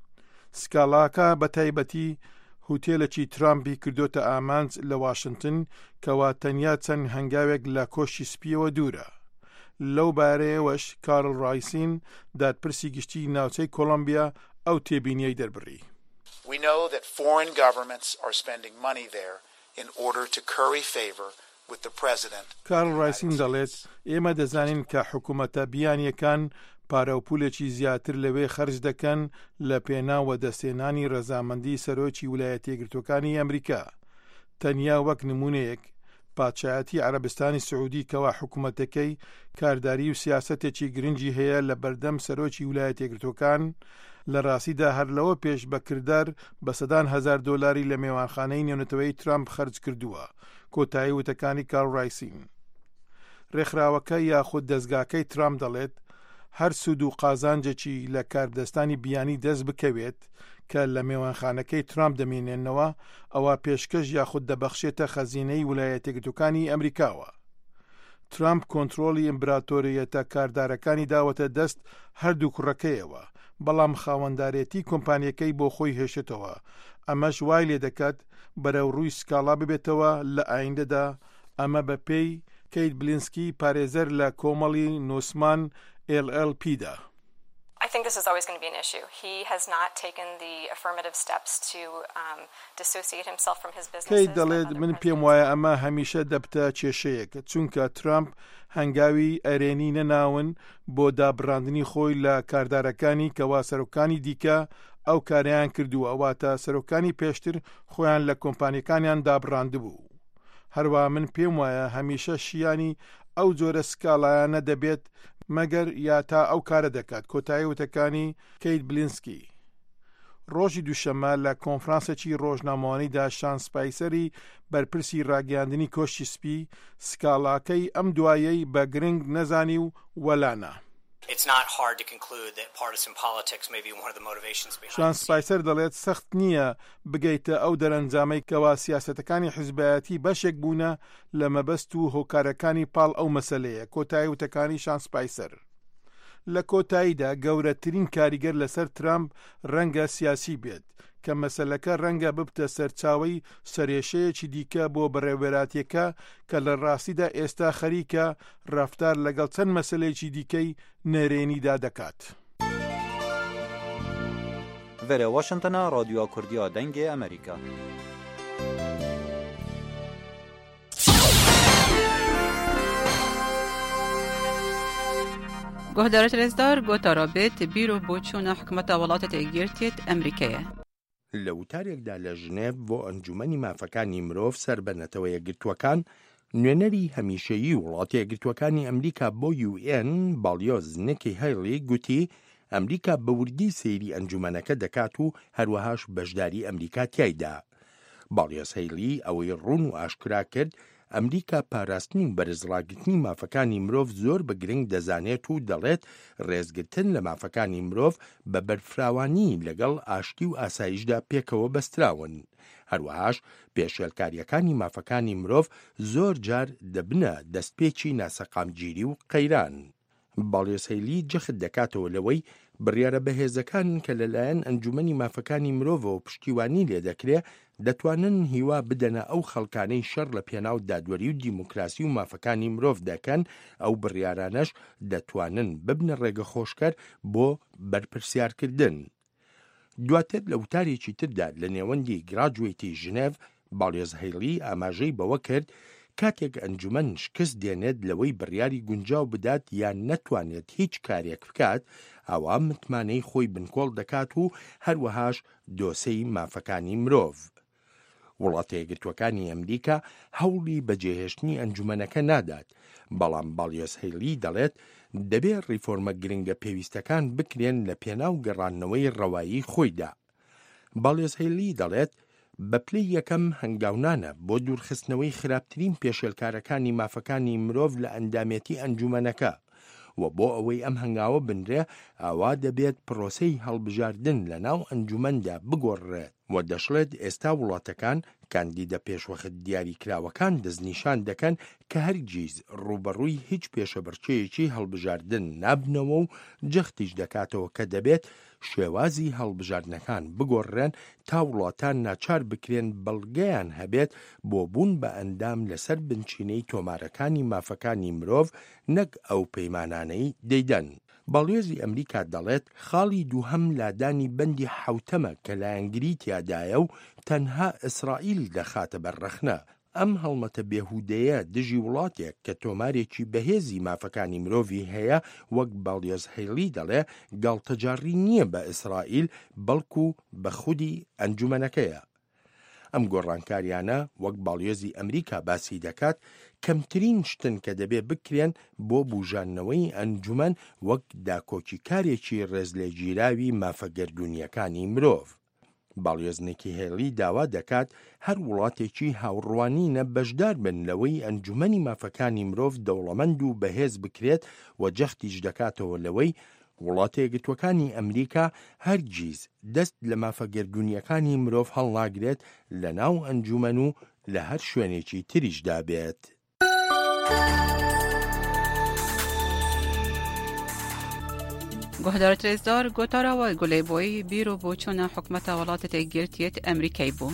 سکاڵاکە بە تایبەتی هوتێلێکی ترامپی کردوتە ئامانج لە واشنگتن کەوا تەنیا چەند هەنگاوێک لە کۆشی سپیەوە دوورە. لەو بارەیەوەش کارل ڕایسین دادپرسی گشتی ناوچەی کۆلۆمبیا ئەو تێبینیەی دەربڕی. We know that foreign governments are spending money there in order to curry favor with the president. کارل ڕایسین دەڵێت ئێمە دەزانین کە حکوومەتە بیانیەکان پارەوپولێکی زیاتر لەوێ خەرج دەکەن لە پێناوە دەستێنانی ڕەزامەندی سەرۆکی ویلایەتە یەکگرتووەکانی ئەمریکا. تەنیا وەک نمونەیەک پادشایەتی عەرەبستانی سعودی کەوا حکوومەتەکەی کارداری و سیاسەتێکی گرنگی هەیە لە بەردەم سەرۆکی ویلایەتە یەکگرتووەکان لە ڕاستیدا هەر لەوە پێش بەکردار بە سەدان هەزار دۆلاری لە میوانخانەی نێونەتەوەی ترامپ خەرج کردووە. کۆتایی وتەکانی کارل ڕایسین. ڕێکخراوەکە یاخود دەستگاکەی ترامپ دەڵێت هەر سود و قازانجێکی لە کاردەستانی بیانی دەست بکەوێت کە لە میوانخانەکەی ترامپ دەمێنێنەوە ئەوە پێشکەش یاخود دەبەخشێتە خەزینەی ویلایەتە یەکگرتووەکانی ئەمریکاوە. ترامپ کۆنتڕۆلی ئیمبراتۆریەتە کاردارەکانی داوەتە دەست هەردوو کوڕەکەیەوە، بەڵام خاوەندارێتی کۆمپانیەکەی بۆ خۆی هێشتەوە. ئەمەش وای لێ دەکات بەرەو ڕووی سکاڵا ببێتەوە لە ئایندەدا. ئەمە بە پێی کەیت بلینسکی پارێزەر لە کۆمەڵی نووسمان LLPدا. I think this is always going to be an issue. He has not taken the affirmative steps to dissociate himself from his businesses. کەیت دەڵێت من پێم وایە ئەمە هەمیشە دەبتە کێشەیەک چونکە ترامپ هەنگاوی ئەرێنی نەناون بۆ دابڕاندنی خۆی لە کاردارەکانی کەوا سەرۆکانی دیکە ئەو کاریان کردووە، ئەواتە سەرۆکانی پێشتر خۆیان لە کۆمپانیەکانیان دابڕاندبوو. هەروە من پێم وایە هەمیشە شیانی ئەو جۆرە سکاڵایانە دەبێت مەگەر یا تا ئەو کارە دەکات. کۆتایی وتەکانی کەیت بلینسکی. ڕۆژی دووشەمە لە کۆنفرانسێکی ڕۆژنامەوانیدا شان سپایسەری بەرپرسی ڕاگەیاندنی کۆشی سپی سکاڵاکەی ئەم دوایەی بە گرنگ نەزانی و وەلانە. شان سپایسەر دەڵێت سەخت نییە بگەیتە ئەو دەرەنجامەی کەوا سیاسەتەکانی حیزبایەتی بەشێک بوونە لە مەبەست و هۆکارەکانی پاڵ ئەو مەسەلەیە. کۆتایی وتەکانی شان سپایسەر. لە کۆتاییدا گەورەترین کاریگەر لەسەر ترامپ ڕەنگە سیاسی بێت کە مەسەلەکە ڕەنگە ببتە سەرچاوی سەرێشەیەکی دیکە بۆ بەڕێوەبەراتیەکە کە لە ڕاستیدا ئێستا خەریکە ڕەفتار لەگەڵ چەند مەسەلەیەکی دیکەی نەرێنیدا دەکات. ڤێرە واشنگتنە رادیۆ کوردیا دەنگێ ئەمریکا. گهدارت رزدار گوتا رابط بیرو بوچون حکمت ولات تگیرتیت امریکیه. لەو تارێکدا لە ژنێڤ بۆ ئەنجومەنی مافەکانی مرۆڤ سەربەنەتەوە یەکگرتووەکان نوێنەری هەمیشەیی وڵاتە یەکگرتووەکانی ئەمریکا بۆ UN باڵیۆز نیکی هایلی گوتی ئەمریکا بەوردی سەیری ئەنجومەنەکە دەکات و هەروەهاش بەشداری ئەمریکا تیایدا. باڵیۆز هایلی ئەوەی ڕوون و ئاشکرا کرد ئەمریکا پاراستنی و بەرزڕاگرتنی مافەکانی مرۆڤ زۆر بە گرنگ دەزانێت و دەڵێت ڕێزگرتن لە مافەکانی مرۆڤ بە بەرفراوانی لەگەڵ ئاشتی و ئاسایشدا پێکەوە بەستراون. هەروەهاش پێشێلکاریەکانی مافەکانی مرۆڤ زۆر جار دەبنە دەستپێکی ناسەقامگیری و قەیران. باڵیۆز هایلی جەخت دەکاتەوە لەوەی بڕیارە بەهێزەکان کە لەلایەن ئەنجومەنی مافەکانی مرۆڤەوە پشتیوانی لێ دەکرێت دەتوانن هیوا بدەنە ئەو خەڵکانەی شەڕ لە پێناو دادوەری و دیموکراسی و مافەکانی مرۆڤ دەکەن، ئەو بڕیارانەش دەتوانن ببنە ڕێگە خۆشکەر بۆ بەرپرسیارکردن. دواتر لە وتارێکی تردا لە نێوەندی گراجوێتی ژنێڤ باڵیۆز هایلی ئاماژەی بەوە کرد کاتێک ئەنجومەن شکست دێنێت لەوەی بڕیاری گونجاو بدات یان نەتوانێت هیچ کارێک بکات، ئەوە متمانەی خۆی بنکۆڵ دەکات و هەروەهاش دۆسەی مافەکانی مرۆڤ. وڵاتە یەکگرتووەکانی ئەمریکا هەوڵی بەجێهێشتنی ئەنجومەنەکە نادات، بەڵام باڵیۆز هایلی دەڵێت دەبێت ڕیفۆرمە گرنگە پێویستەکان بکرێن لە پێناو گەڕانەوەی ڕەوایی خۆیدا. باڵیۆز هایلی دەڵێت بەپلەی یەکەم هەنگاونانە بۆ دوورخستنەوەی خراپترین پێشێلکارەکانی مافەکانی مرۆڤ لە ئەندامێتی ئەنجومەنەکە و بۆ ئەوەی ئەم هەنگاوە بنرێ ئاوا دەبێت پرۆسەی هەڵبژاردن لە ناو ئەنجومەندا بگۆڕێت و دەشڵێت ئێستا وڵاتەکان کاندیدە پێشوەخت دیاریکراوەکان دەستنیشان دەکەن کە هەرگیز ڕوبەڕووی هیچ پێشەبڕکێیەکی هەڵبژاردن نابنەوە و جەختیش دەکاتەوە کە دەبێت شێوازی هەڵبژاردنەکان بگۆڕێن تا وڵاتان ناچار بکرێن بەڵگەیان هەبێت بۆ بوون بە ئەندام لەسەر بنچینەی تۆمارەکانی مافەکانی مرۆڤ نەک ئەو پەیمانانەی دەیدەن. باڵیۆزی ئەمریکا دەڵێت خاڵی دووهەم لادانی بەندی حوتەمە کە لایەنگری تیادایە و تەنها ئیسرائیل دەخاتە بەررەخنە. ئەم هەڵمەتە بێهودەیە دژی وڵاتێک کە تۆمارێکی بەهێزی مافەکانی مرۆڤی هەیە وەک باڵیۆز هایلی دەڵێ گاڵتەجاری نییە بە ئیسرائیل بەڵکو بە خودی ئەنجومەنەکەیە. ئەم گۆڕانکاریانە وەک باڵیۆزی ئەمریکا باسی دەکات کەمترین شتن کە دەبێ بکرێن بۆ بوژانەوەی ئەنجومەن وەک داکۆکی کارێکی ڕێزلێگیراوی مافەگەردوونیەکانی مرۆڤ. باڵیۆز نیکی هایلی داوا دەکات هەر وڵاتێکی هاوڕوانینە بەشدار بن لەوەی ئەنجومەنی مافەکانی مرۆڤ دەوڵەمەند و بەهێز بکرێت و جەختیش دەکاتەوە لەوەی وڵاتە یەکگرتووەکانی ئەمریکا هەرگیز دەست لە مافەگەردوونیەکانی مرۆڤ هەڵناگرێت لە ناو ئەنجومەن و لە هەر شوێنێکی تریشدا بێت. گهدارت رزدار گوتارا و گلی بوی بیرو بوچون حکمت ولات تگیرتیت امریکای بو.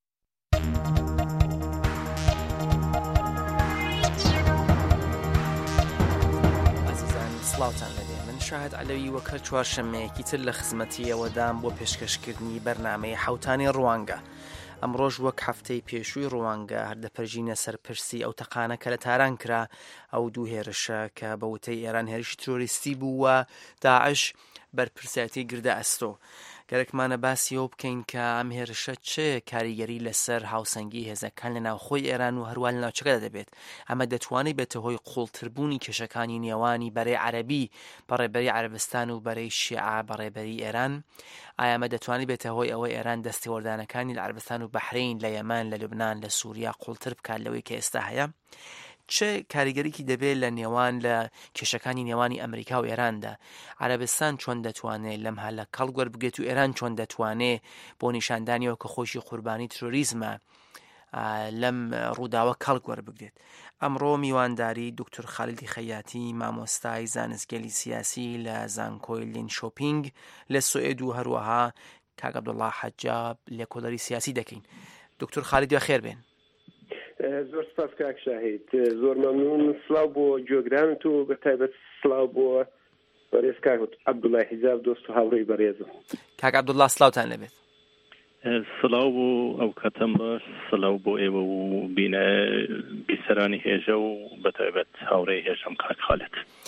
عزیزان سلاوتان لدي من شاهد علوی وەکە چوارشەممەیەکی تر لە خزمەتیەوە دام بۆ پێشکەشکردنی بەرنامەی حوتانی ڕوانگە. ئەمڕۆژ وەک هەفتەی پێشووی ڕوانگە هەردەپەرژینە سەرپرسی ئەو تەقانە کە لە تاران کرا ئەو دوو هێرشە کە بە وتەی ئێران هێرشی ترۆریستی بوو و داعش بەرپرسایەتی گردە ئەستۆ. گەرەکمانە باسیەوە بکەین کە ئەم هێرشە چه کاریگەری لەسەر هاوسەنگی هێزەکان لە ناوخۆی ئێران و هەروە لە ناوچەکەدا دەبێت. ئەمە دەتوانێت بێتە هۆی قوڵتربوونی کێشەکانی نێوانی بەرەی عەرەبی بەڕێبەری عەرەبستان و بەرەی شیعە بەڕێبەری ئێران. ئایا ئەمە دەتوانێت بێتە هۆی ئەوەی ئێران دەستێوەردانەکانی لە عەرەبستان و بەحرین لە یەمان لە لوبنان لە سووریا قوڵتر بکات لەوەی کە ئێستا هەیە؟ چه کاریگەریکی دەبێت لە نێوان لە کێشەکانی نێوانی ئەمریکا و ئێراندا؟ عەرەبستان چۆن دەتوانێت لەم هەلە کەڵگوەر بگێت و ئێران چۆن دەتوانێت بۆ نیشاندانیەوە کە خۆشی قوربانی ترۆریزمە لەم ڕووداوە کەڵگوەر بگرێت؟ ئەمڕۆ میوانداری دکتۆر خالیدی خەیاتی مامۆستای زانستگەلی سیاسی لە زانکۆی لینشۆپینگ لە سوئێد و هەروەها کاک عەبدوڵڵا حەجاب لێکۆڵەری سیاسی دەکەین. دکتۆر خالید بەخێر بێن. زۆر سپاس کاک شاهید، زۆر مەمنون. سڵاو بۆ جۆگرانت و بە تایبەت سڵاو بۆ بەڕێز کاک عەبدوڵڵای حیجاب دۆست و هاوڕێی بەڕێزم. کاک عەبدوڵڵا سڵاوتان لەبێت. سڵاو بۆ ئەو کاتەم باش، سڵاو بۆ ئێوە و بیسەرانی هێژە و بە تایبەت هاوڕێی هێژەم کاک خالید.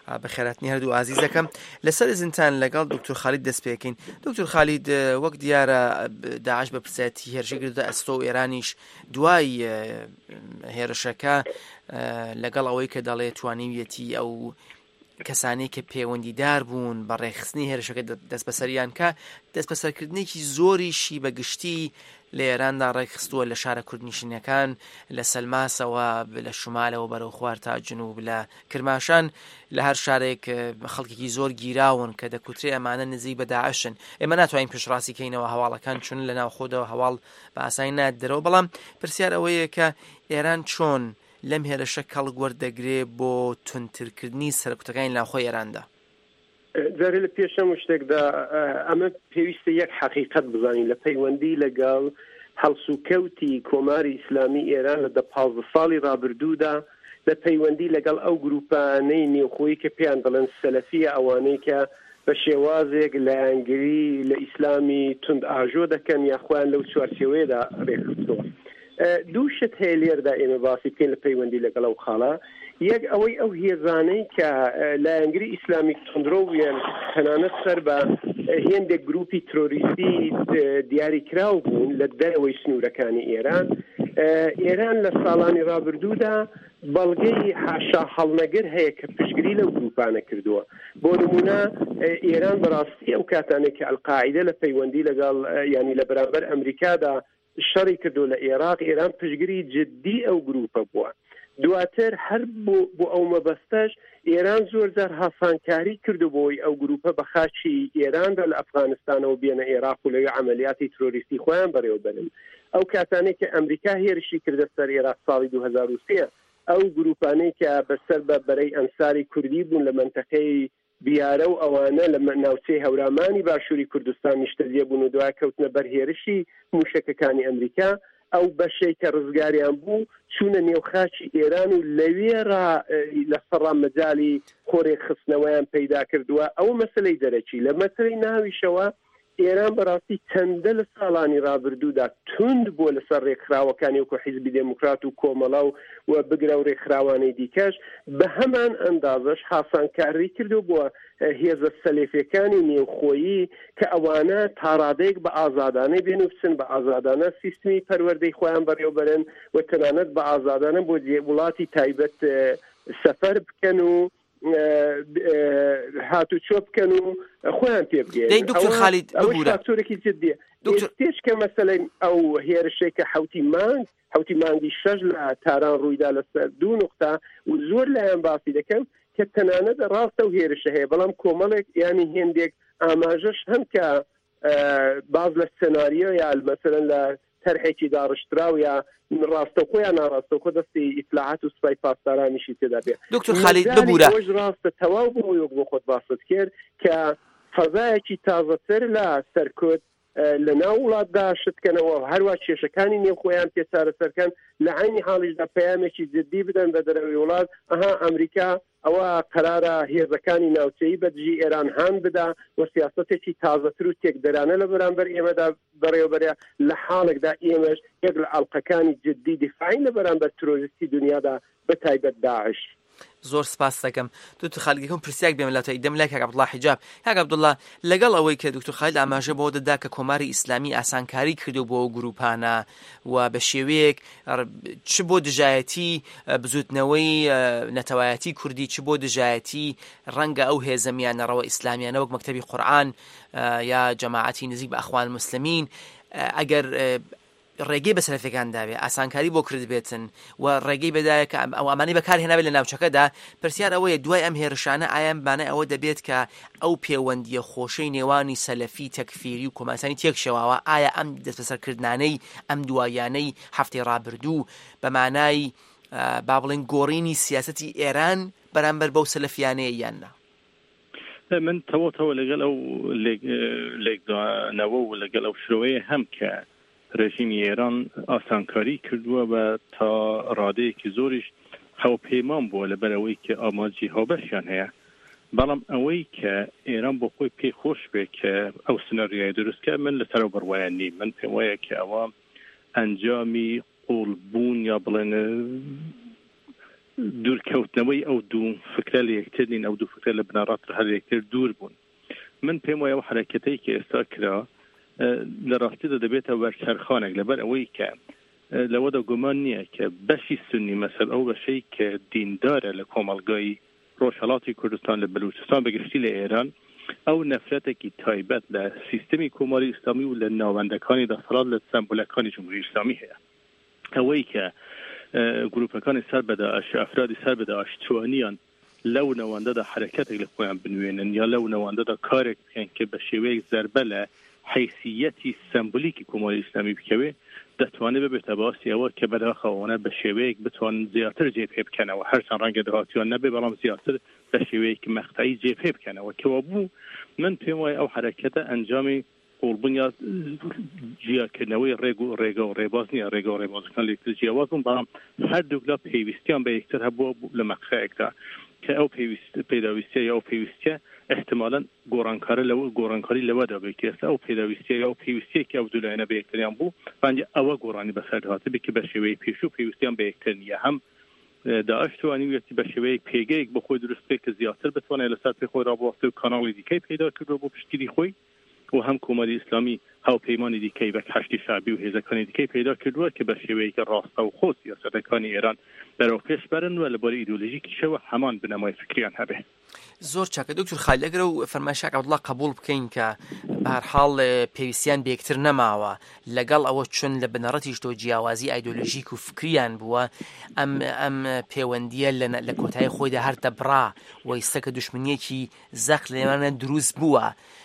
بەخێراتنی هەردوو ئازیزەکەم لەسەر زینتان لەگەڵ دکتۆر خالید دەست پێکەین. دکتۆر خالید وەک دیارە داعش بە پرسەتی هێرشی گرتە ئەستۆ و ئێرانیش دوای هێرشەکە لەگەڵ ئەوەی کە دەڵێ توانیویەتی ئەو کەسانەی کە پەیوەندیدار بوون بە ڕێخستنی هێرشەکە دەست بەسەریان کە دەست بەسەرکردنێکی زۆریشی بەگشتی لە ئێراندا ڕێکخستووە لە شارە کوردنشینەکان لە سەلماسەوە لە شمالەوە بەرەو خوار تا جنوب لە کرماشان لە هەر شارێک خەڵکێکی زۆر گیراون کە دەکوترێ ئەمانە نزیک بە داعشن. ئێمە ناتوانین پشتڕاستی کەینەوە هەواڵەکان چون لە ناو خۆدەوە هەواڵ بە ئاسانی نادرەوە، بەڵام پرسیار ئەوەیە کە ئێران چۆن لەم هێرشە کەڵک وەردەگرێ بۆ تونترکردنی سەرکوتەکانی ناوخۆی ئێراندا. جارێ لە پێشەم شتێکدا ئەمە پێویستە یەک حەقیقەت بزانین لە پەیوەندی لەگەڵ هەڵسوکەوتی کۆماری ئیسلامی ئێران لە 15 ساڵی ڕابردوودا لە پەیوەندی لەگەڵ ئەو گروپانەی نێوخۆیی کە پێیان دەڵێن سەلەفیە ئەوانەی کە بە شێوازێک لە یانگری لە ئیسلامی تند ئاژۆ دەکەن یاخوایان لەو چوارچێوەیەدا ڕێکخستەوە. دوو شت هەیە لێردا ئێمە باسی بکەین لە پەیوەندی لەگەڵ ئەو خاڵە. یەک ئەوەی ئەو هێزانەی کە لە یانگری ئیسلامی تندرۆویان تەنانەت سەر بە هێندێک گروپی تۆریستی دیاریکراو بوون لە دەرەوەی سنوورەکانی ئێران لە ساڵانی ڕابردوودا بەڵگەی حاشا هەڵنەگر هەیە کە پشتگیری لەو گروپانە کردووە. بۆ نمونە ئێران بەڕاستی ئەو کاتانێک کە ئەلقاعیدە لە پەیوەندی لەگەڵ ینی لە بەرامبەر ئەمریکادا شەڕی کردو لە عێراق ئێران پشتگیری جدی ئەو گروپە بووە. دواتر هەر بۆ ئەو مەبەستەش ئێران زۆر جار هەسانکاری کردو بۆی ئەو گروپە بە خاچی ئێراندا لە ئەفغانستانەوە بێنە عێراق و لەوێ عملیاتی تۆریستی خۆیان بەڕێوەبەرن. ئەو کاتانێک کە ئەمریکا هێرشی کردە سەر عێراق ساڵی 2003 ئەو گروپانەی کە بەسەر بە بەرەی ئەنساری کوردی بوون لە منتەقەی بیارە و ئەوانە لە ناوچەی هەورامانی باشووری کوردستان نیشتەجێ بوون و دوای کەوتنە بەرهێرشی موشەکەکانی ئەمریکا ئەو بەشەی کە ڕزگاریان بوو چوونە نێوخاچی ئێران و لەوێرا لە سەڕا مەجای خۆرێک خستنەوەیان پەیدا کردووە. ئەو مەسلەی دەرەچی لە مەسلەی ناویشەوە ئێران بەڕاستی چەندە لە ساڵانی ڕابردوودا تند بووە لەسەر ڕێکخراوەکانی وەکو حیزبی دموکرات و کۆمەڵە و بگرە و ڕێکخراوانەی دیکەش بە هەمان ئەندازەش حاسانکاری کردو بووە هێزە سەلێفیەکانی نێوخۆیی کە ئەوانە تاڕادەیەک بە ئازادانەی بێنووسن بە ئازادانە سیستمی پەروەردەی خۆیان بەڕێوەبەرن و تەنانەت بە ئازادانە بۆ وڵاتی تایبەت سەفەر بکەن و هاتو چۆ بکەن و خۆیان پێ بگەین. دکتۆر خالید ببوورە فاکتۆرێکی جدیە. پێشکە مەسەلەی ئەو هێرشەی کە حوتی مانگی 6 لە تاران ڕوویدا لەسەر 2 نقطە و زۆر لایەن باسی دەکەم کە تەنانەت ڕاستە و هێرشە هەیە، بەڵام کۆمەڵێک ینی هێندێک ئاماژەش هەم کە باز لە سناریۆ یا مەسەلەن لە تەرحێکی داڕشتراو یا ڕاستەخۆ یا ناڕاستەخۆ دەستی ئیطلاعات و سوپای پاسدارانیشی تێدا بێت. دکتۆر خالید ببوورە ئەوەش ڕاستە تەواو بۆ بۆ خۆت باست کرد کە فەزایەکی تازەتر لە سەرکوت لە ناو وڵاتدا شتکەنەوە هەروە کێشەکانی نێوخۆیان پێ چارەسەرکەن لە عینی حاڵیشدا پەیامێکی جدی بدەن بە دەرەوەی وڵات ئەمریکا ئەوە قەرارە هێزەکانی ناوچەیی بەدژی ئێران هان بدا و سیاسەتێکی تازەتر و تێکدەرانە لە بەرامبەر ئێمەدا بەڕێوەبەرە لە حاڵێکدا ئێمەش یەک لە ئەڵقەکانی جدی دیفاعین لە بەرامبەر ترۆریستی دنیادا بەتایبەت داعش. زۆر سپاس دەکەم. دکتۆر خالید کەم پرسیاک بێم لە تای دەم لای کاک عەبدوڵڵا حیجاب. کاک عەبدوڵڵا لەگەڵ ئەوەی کە دکتۆر خالید ئاماژە بۆ دەدا کە کۆماری ئیسلامی ئاسانکاری کردو بۆ ئەو گروپانە و بە شێوەیەک چ بۆ دژایەتی بزوتنەوەی نەتەوایەتی کوردی چ بۆ دژایەتی ڕەنگە ئەو هێزە میانەڕەوە ئیسلامیانە وەک مەکتەبی قورئان یا جەماعەتی نزیک بە ئەخوان الموسلمین ئەگەر ڕێگەی بە سەلەفیەکان داوێ ئاسانکاری بۆ کرد بێتن و ڕێگەی بەدایە کە ئەو ئەمانەی بەکارهێنابێت لە ناوچەکەدا پرسیار ئەوەیە دوای ئەم هێرشانە ئایان بانە ئەوە دەبێت کە ئەو پەیوەندیە خۆشەی نێوانی سەلەفی تەکفیری و کۆمەلسانی تێکشەوەوە ئایا ئەم دەستبەسەرکردانەی ئەم دوایانەی هەفتەی ڕابردوو بە مانای با بڵێن گۆڕینی سیاسەتی ئێران بەرامبەر بەو سەلەفیانەیە یاننا؟ من تەواو لەگەڵ ئەو لێکدانەوە و لەگەڵ ئەو شێوەیە هەم کە رژیمی ئێران ئاسانکاری کردووە بە تا ڕادەیەکی زۆریش هاوپەیمان بووە لەبەرەوەی کە ئاماجی هاوبەشیان هەیە، بەڵام ئەوەی کە ئێران بۆ خۆی پێی خۆش بێت کە ئەو سناریۆی دروستکە من لەسەرەوە بڕوایان نیم. من پێم وایە کە ئەوە ئەنجامی قوڵبوون یا بڵێن دوورکەوتنەوەی ئەو دوو فکرە لە یەکتر نین، ئەو دوو فکرە لە بنەڕات هەر یەکتر دوور بوون. من پێم وایە حرەکەتەی کە ئێستا کرا لە ڕاستیدا دەبێتە وەرچەرخانێک لەبەر ئەوەی کە لەوەدا گومان نییە کە بەشی سنی مەسەل ئەو بەشەی کە دیندارە لە کۆمەڵگای ڕۆژهەڵاتی کوردستان لە بەلوچستان بەگشتی لە ئێران ئەو نەفرەتێکی تایبەت لە سیستەمی کۆماری ئیسلامی و لە ناوەندەکانی دەسەڵات لە سمبولەکانی جمهوری ئیسلامی هەیە. ئەوەی کە گروپەکانی سەر بە داعش، ئەفرادی سەر بە داعش توانیان لەو نەوەندەدا حرەکەتێک لە خۆیان بنوێنن یا لەو نەوەندەدا کارێک بکەن کە بە شێوەیەک زەربە لە حیثیەتی سمبولیکی کۆماری ئیسلامی بکەوێ، دەتوانێت ببێتە باسی ئەوە کە بەداخەوانە بە شێوەیەک بتوانن زیاتر جێپێ بکەنەوە، هەرچەند ڕەنگە داهاتیان نەبێ بەڵام زیاتر بە شێوەیەکی مەقطعی جێپێ بکەنەوە. کەوا بوو من پێم وایە ئەو حرەکەتە ئەنجامی قوڵبوونیا جیاکردنەوەی ڕێگە و ڕێباز نییە، ڕێگە و ڕێبازەکان لە یەکتر جیاواز بوون، بەڵام هەردووک لە پێویستیان بە یەکتر هەبووە لە مەقطعێکدا کە ئەو پێداویستیە یا ئەو پێویستیە احتمالاً گۆڕانکاری لەوەدا بێت ئێستا ئەو پێداویستیە یا ئەو پێویستیەکی ئەو دوو لایەنە بە یەکتریان بوو، بەڵام ئەوە گۆڕانی بەسەر هاتە بێت کە بە شێوەیەک پێشوو پێویستیان بە یەکتر نییە. هەم داعش توانیوێتی بە شێوەیەک پێگەیەک بە خۆی دروست بکات کە زیاتر بتوانێت لەسەر پێ خۆی ڕابواستێ و کاناڵی دیکەی پیدا کردووە بۆ پشتگیری خۆی، و هەم کۆماری ئیسلامی هاوپەیمانی دیکەی بە هەشتی شعبی و هێزەکانی دیکەی پیدا کردووە کە بە شێوەیەکی ڕاستە و خۆ سیاسەتەکانی ئێران بەرەو پێش بەرن و لەبارەی ئیدئۆلۆژیکیشەوە هەمان بنەمای فکریان هەبێ. زۆر چاکە دکتور خالید، ئەگەر و فەرمایشاک عەبدوڵڵا قبول بکەین کە بەهەرحاڵ پێویستیان بێکتر نەماوە لەگەڵ ئەوە چون لە بنەڕەتیش تۆ جیاوازی ئایدۆلۆژیک و فکریان بووە، ئەم پەیوەندیە لە کۆتایی خۆیدا هەر دەبڕا و ئێستا کە دوشمنیەکی زەق لێمانە دروست بووە.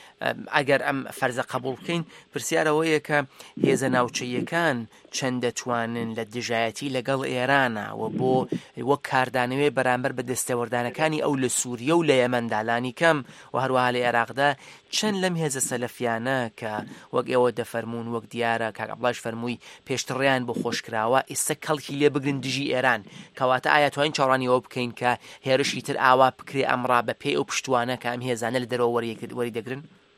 ئەگەر ئەم فەرزە قبول بکەین، پرسیارەوەیە کە هێزە ناوچەیەکان چەند دەتوانن لە دژایەتی لەگەڵ ئێرانە و بۆ وەک کاردانەوەی بەرامبەر بە دەستێوەردانەکانی ئەو لە سووریە و لە یەمەندالانی کەم و هەروەها لە عێراقدا چەند لەم هێزە سەلەفیانە کە وەک ئێوە دەفەرمون وەک دیارە کاک عەبدوڵڵاش فەرمووی پێشتڕیان بۆ خۆشکراوە ئێستا کەڵکی لێ بگرن دژی ئێران، کەواتە ئایا توانین چاوەڕانیەوە بکەین کە هێرشی تر ئاوا بکرێ ئەمڕا بە پێی ئەو پشتوانە کە ئەم هێزانە لە دەرەوە وەری دەگرن؟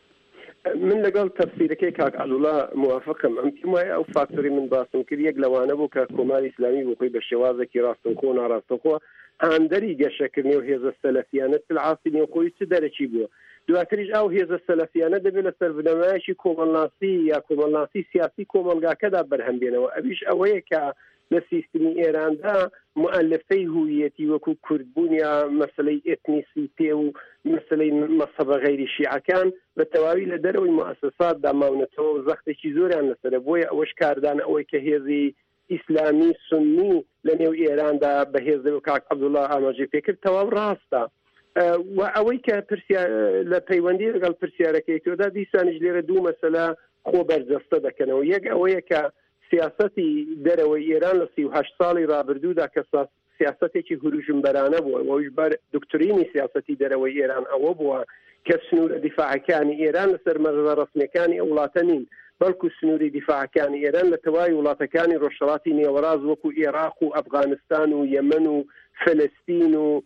من لەگەڵ تەفسیرەکەی کاک عەبدوڵڵا موافقم. ئەم پێم وایە ئەو فاکتۆری من باسم کرد یەک لەوانە بوو کە کۆماری ئیسلامی بۆ خۆی بە شێوازێکی ڕاستەوخۆ و ناڕاستەوخۆ ئاندەری گەشەکردنی و هێزە سەلەفیانە فیلعاسی نێوخۆی چ دەرەکی بووە. دواتریش ئەو هێزە سەلەفیانە دەبێت لەسەر بنەمایەکی کۆمەڵناسی یا کۆمەڵناسی سیاسی کۆمەلگاکەدا بەرهەمبێنەوە. ئەویش ئەوەیە کە لە سیستمی ئێراندا مؤلفەی هویەتی وەکو کوردبوون یا مەسلەی ئێتنیسیتێ و مەسلەی مەسەبە غەیری شیعەکان بە تەواوی لە دەرەوەی موسسات داماونەتەوە و زەختێکی زۆریان لەسەرە. بۆیە ئەوەش کاردان ئەوەی کە هێزی ئیسلامی سنی لە نێو ئێراندا بە هێزەوە کاک عەبدوڵڵا ئاماژەی پێکرد تەواو ڕاستە. و ئەوەی کە لە پەیوەندی لەگەڵ پرسیارەکەی تۆدا دیسانیش لێرە دوو مەسەلە خۆ بەرجەستە دەکەنەوە. یەک ئەوەیە کە سیاسەتی دەرەوەی ئێران لە 38 ساڵی ڕابردوودا کە سیاسەتێکی هوروژمبەرانە بووە، ئەوش بەر دکتۆرینی سیاسەتی دەرەوەی ئێران ئەوە بووە کە سنوورە دیفاعەکانی ئێران لەسەر مەرجە ڕەسمیەکانی ئەو وڵاتە نین، بەڵکو سنووری دیفاعەکانی ئێران لە تەواوی وڵاتەکانی ڕۆژهەڵاتی نێوەڕاست وەکو عێراق و ئەفغانستان و یەمەن و فەلەستین و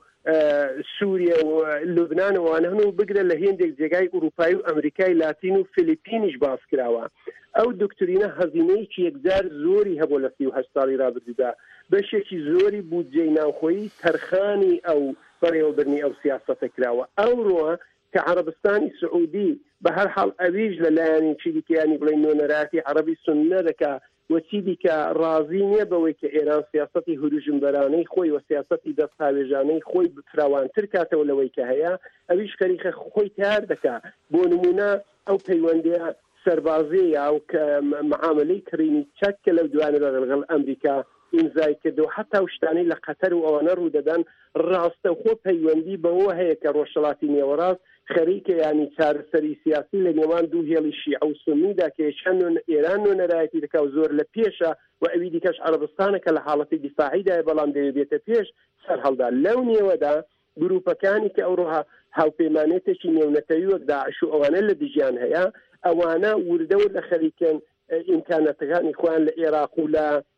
سووریا و لوبنان و وانە هەنوو بگرە لە هێندێک جێگای ئوروپایی و ئەمریکای لاتین و فیلیپینیش باس کراوە. ئەو دکتۆرینە هەزینەیەکی یەکجار زۆری هەبوو لە 38 ساڵی ڕابردوودا، بەشێکی زۆری بودجەی ناوخۆیی تەرخانی ئەو بەڕێوەبرنی ئەو سیاسەتە کراوە. ئەوڕۆ کە عەرەبستانی سعودی بە هەر حاڵ ئەویش لەلایەنی چیدیکەیانی بڵێن نۆنەراتی عەرەبی سوننە دەکا و چیدیکە ڕازی نییە بەوەی کە ئێران سیاسەتی هوروژمبەرانەی خۆی و سیاسەتی دەستهاوێژانەی خۆی فراوانتر کاتەوە لەوەی کە هەیە، ئەویش خەریکە خۆی تیار دەکا. بۆ نمونە ئەو پەیوەندیە سەربازەیە و کە معاملەی کڕینی چەککە لەو دوانە لەگەڵ ئەمریکا ئیمزای کردەوە، حتا و شتانەی لە قەتەر و ئەوانە ڕوودەدەن ڕاستەوخۆ پەیوەندی بەوە هەیە کە ڕۆژهەڵاتی نێوەڕاست خەریکە ینی چارەسەری سیاسی لە نێوان دوو هێڵی شیعە و سوننیدا کە یەکیان ئێران نۆنەرایەتی دەکا و زۆر لە پێشە و ئەوی دیکەش عەرەبستانە کە لە حاڵەتی دیفاعیدایە بەڵام دەبێتە پێش سەر هەڵدا. لەو نێوەدا گروپەکانی کە ئەوڕۆ هاوپەیمانێتێکی نێونەتەوی وەک داعش و ئەوانە لە دژیان هەیە، ئەوانە وردە و لە خەریکن ئیمکانەتەکانی خۆیان لە عێراق و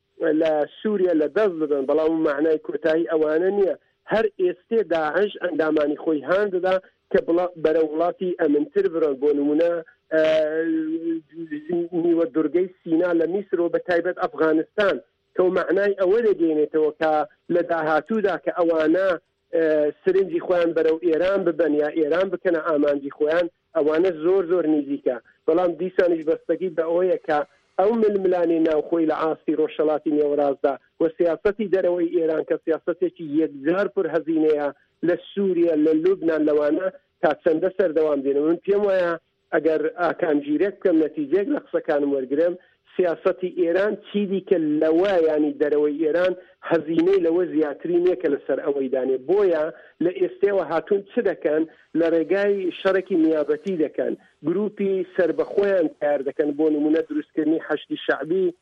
لە سووریا لە دەست بدەن، بەڵام معنای کۆتایی ئەوانە نییە. هەر ئێستێ داعش ئەندامانی خۆی هانددا کە بەرە وڵاتی ئەمنتر بڕن. بۆ نمونە نیوە دورگەی سینا لە میسر و بە تایبەت ئەفغانستان کە کە معنای ئەوە دەگەێنێتەوە کە لە داهاتوودا کە ئەوانە سرنجی خۆیان بەرەو ئێران ببەن یا ئێران بکەنە ئامانجی خۆیان ئەوانە زۆر نزیکە بەڵام دیسانیش بەستگی بە ئەوەیە کە ئەو ململانی ناوخۆی لە ئاستی ڕۆژهەڵاتی نێوەڕاستدا و سیاسەتی دەرەوەی ئێران کە سیاسەتێکی یەکجار پر هەزینەیە لە سووریا لە لوبنان لەوانە تا چەندە سەردەوام دێنەوە من پێم وایە ئەگەر ئاکامگیرێک بکەم نەتیجەیەک لە قسەکانم وەرگرم سیاسەتی ئێران چیدی کە لەوە ینی دەرەوەی ئێران هەزینەی لەوە زیاتری نییە کە لەسەر ئەوەی دانێ بۆیە لە ئێستێوە هاتوون چ دەکەن لە ڕێگای شەڕێکی نیابەتی دەکەن گروپی سربەخۆیان تیار دەکەن بۆ نمونە دروستکردنی حەشتی شەعبی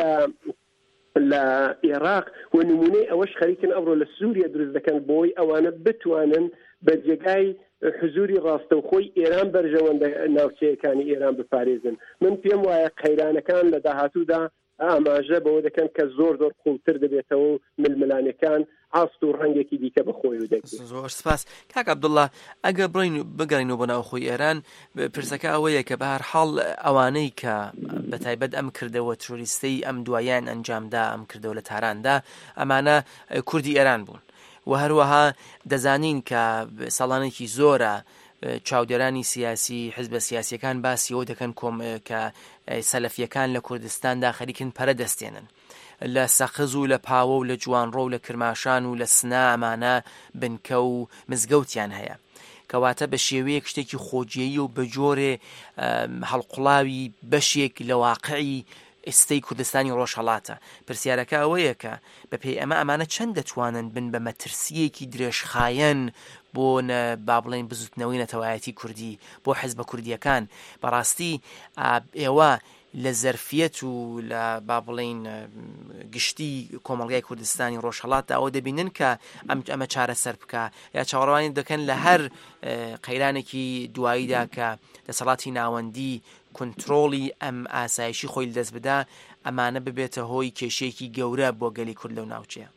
لە عێراق و نمونەی ئەوەش خەریکن ئەوڕۆ لە سووریا دروست دەکەن بۆی ئەوانە بتوانن بە جێگای حزوری ڕاستەوخۆی ئێران بەرژەوەندە ناوچەیەکانی ئێران بپارێزن من پێم وایە قەیرانەکان لە داهاتوودا ئاماژە بەوە دەکەن کە زۆر قوڵتر دەبێتەوە و ململانەکان ئاست و ڕەنگێکی دیکە بەخۆی و دەکرێت. زۆر سپاس کاک عەبدوڵڵا ئەگەر بڕین بگەڕینەوە بە ناوخۆی ئێران پرسەکە ئەوەیە کە بە هەر حاڵ ئەوانەی کە بەتایبەت ئەم کردەوە تروریستەی ئەم دوایان ئەنجامدا ئەم کردەوە لە تاراندا ئەمانە کوردی ئێران بوون و هەروەها دەزانین کە ساڵانێکی زۆرە چاودێرانی سیاسی حزبە سیاسیەکان باسیەوە دەکەن کە سەلەفیەکان لە کوردستاندا خەریکن پەرە دەستێنن لە سەقز و لە پاوە و لە جوانڕۆ و لە کرماشان و لە سنا ئەمانە بنکە و مزگەوتیان هەیە کەواتە بە شێوەیەک شتێکی خۆجیایی و بە جۆرێ هەڵقوڵاوی بەشێک لە واقعی ئێستەی کوردستانی ڕۆژهەڵاتە پرسیارەکە ئەوەیە کە بە پێی ئەمانە چەند دەتوانن بن بە مەترسیەکی درێژخایەن بۆ با بڵێن بزوتنەوەی نەتەوایەتی کوردی بۆ حیزبە کوردیەکان بەڕاستی ئێوە لە زەرفیەت و لە با بڵێن گشتی کۆمەڵگای کوردستانی ڕۆژهەڵاتدا ئەوە دەبینن کە ئەمە چارەسەر بکە یا چاوەڕوانی دەکەن لە هەر قەیرانێکی دواییدا کە دەسەڵاتی ناوەندی کنترۆڵی ئەم ئاسایشی خۆی لەدەست بدا ئەمانە ببێتە هۆی کێشەیەکی گەورە بۆ گەلی کورد لەو ناوچەیە.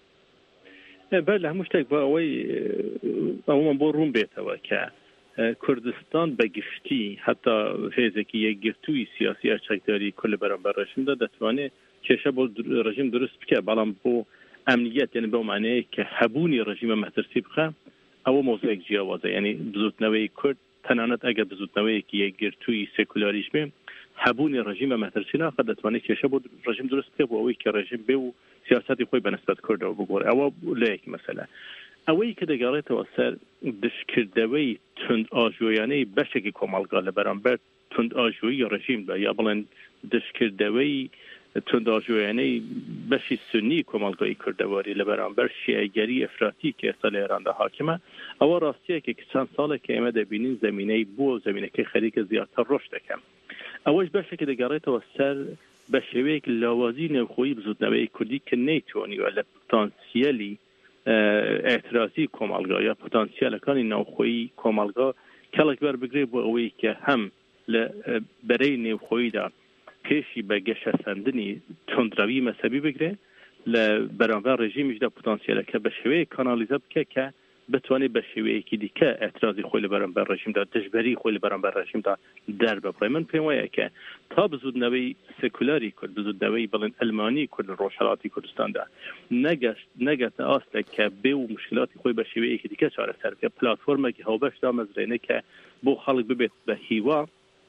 بەر لە هەموو شتێک بە ئەوەی ئەومان بۆ ڕوون بێتەوە کە کوردستان بەگشتی حتا هێزێکی یەکگرتووی سیاسی ئەرچەکداری کورد لە بەرامبەر ڕێژیمدا دەتوانێت کێشە بۆ ڕێژیم دروست بکە بەڵام بۆ ئەمنیەت یعنی بەو معنەیە کە هەبوونی ڕێژیمە مەترسی بخە ئەوە مۆزەیەک جیاوازە یعنی بزوتنەوەی کورد تەنانەت ئەگەر بزوتنەوەیەکی یەکگرتووی سێکولاریش بێ هەبوونی ڕێژیمە مەترسی ناخە دەتوانێت کێشە بۆ ڕێژیم دروست بکە بۆ ئەوەی کە ڕێژیم بێ و سیاسەتی خۆی بەنسبەت کوردەوە بگۆڕێ ئەوە لەیەکی مەسەلە ئەوەی کە دەگەڕێتەوە سەر دشکردەوەی تند ئاژۆیانەی بەشێکی کۆمەڵگا لە بەرامبەر تند ئاژۆیی ڕێژیمدا یا بڵێن دشکردەوەی تند ئاژۆیانەی بەشی سونی کۆمەڵگای کوردەواری لە بەرامبەر شیعەگەری ئەفراطی کە ئێستا لە ئێراندا حاکمە ئەوە ڕاستیەکە کە چەند ساڵێکە ئێمە دەبینین زەمینەی بووە و زەمینەکەی خەریکە زیاتر ڕۆشت دەکەم ئەوەش بەشێکی دەگەڕێتەوە سەر بە شێوەیەک لاوازی نێوخۆیی بزوتنەوەی کوردی کە نەیتوانیوە لە پۆتانسیەلی ئاعترازی کۆمەڵگا یا پۆتانسیالەکانی ناوخۆیی کۆمەڵگا کەڵک بەربگرێ بۆ ئەوەی کە هەم لە بەرەی نێوخۆییدا پێشی بە گەشەسەندنی تندڕەوی مەسەبی بگرێ لە بەرامبەر ڕێژیمیشدا پۆتانسیالەکە بە شێوەیەک کانالیزە بکە کە بتوانێت بە شێوەیەکی دیکە ئاعترازی خۆی لە بەرامبەر ڕێژیمدا دژبەری خۆی لە بەرامبەر ڕێژیمدا دەرببڕێ من پێم وایە کە تا بزوتنەوەی سێکولاری کورد بزوتنەوەی بڵێن ئەلمانی کورد لە ڕۆژهەڵاتی کوردستاندا نەگەتە ئاستە کە بێ و مشکلاتی خۆی بە شێوەیەکی دیکە چارەسەر بکە پلاتفۆرمێکی هاوبەشدا مەزرێنە کە بۆ خەڵک ببێت بە هیوا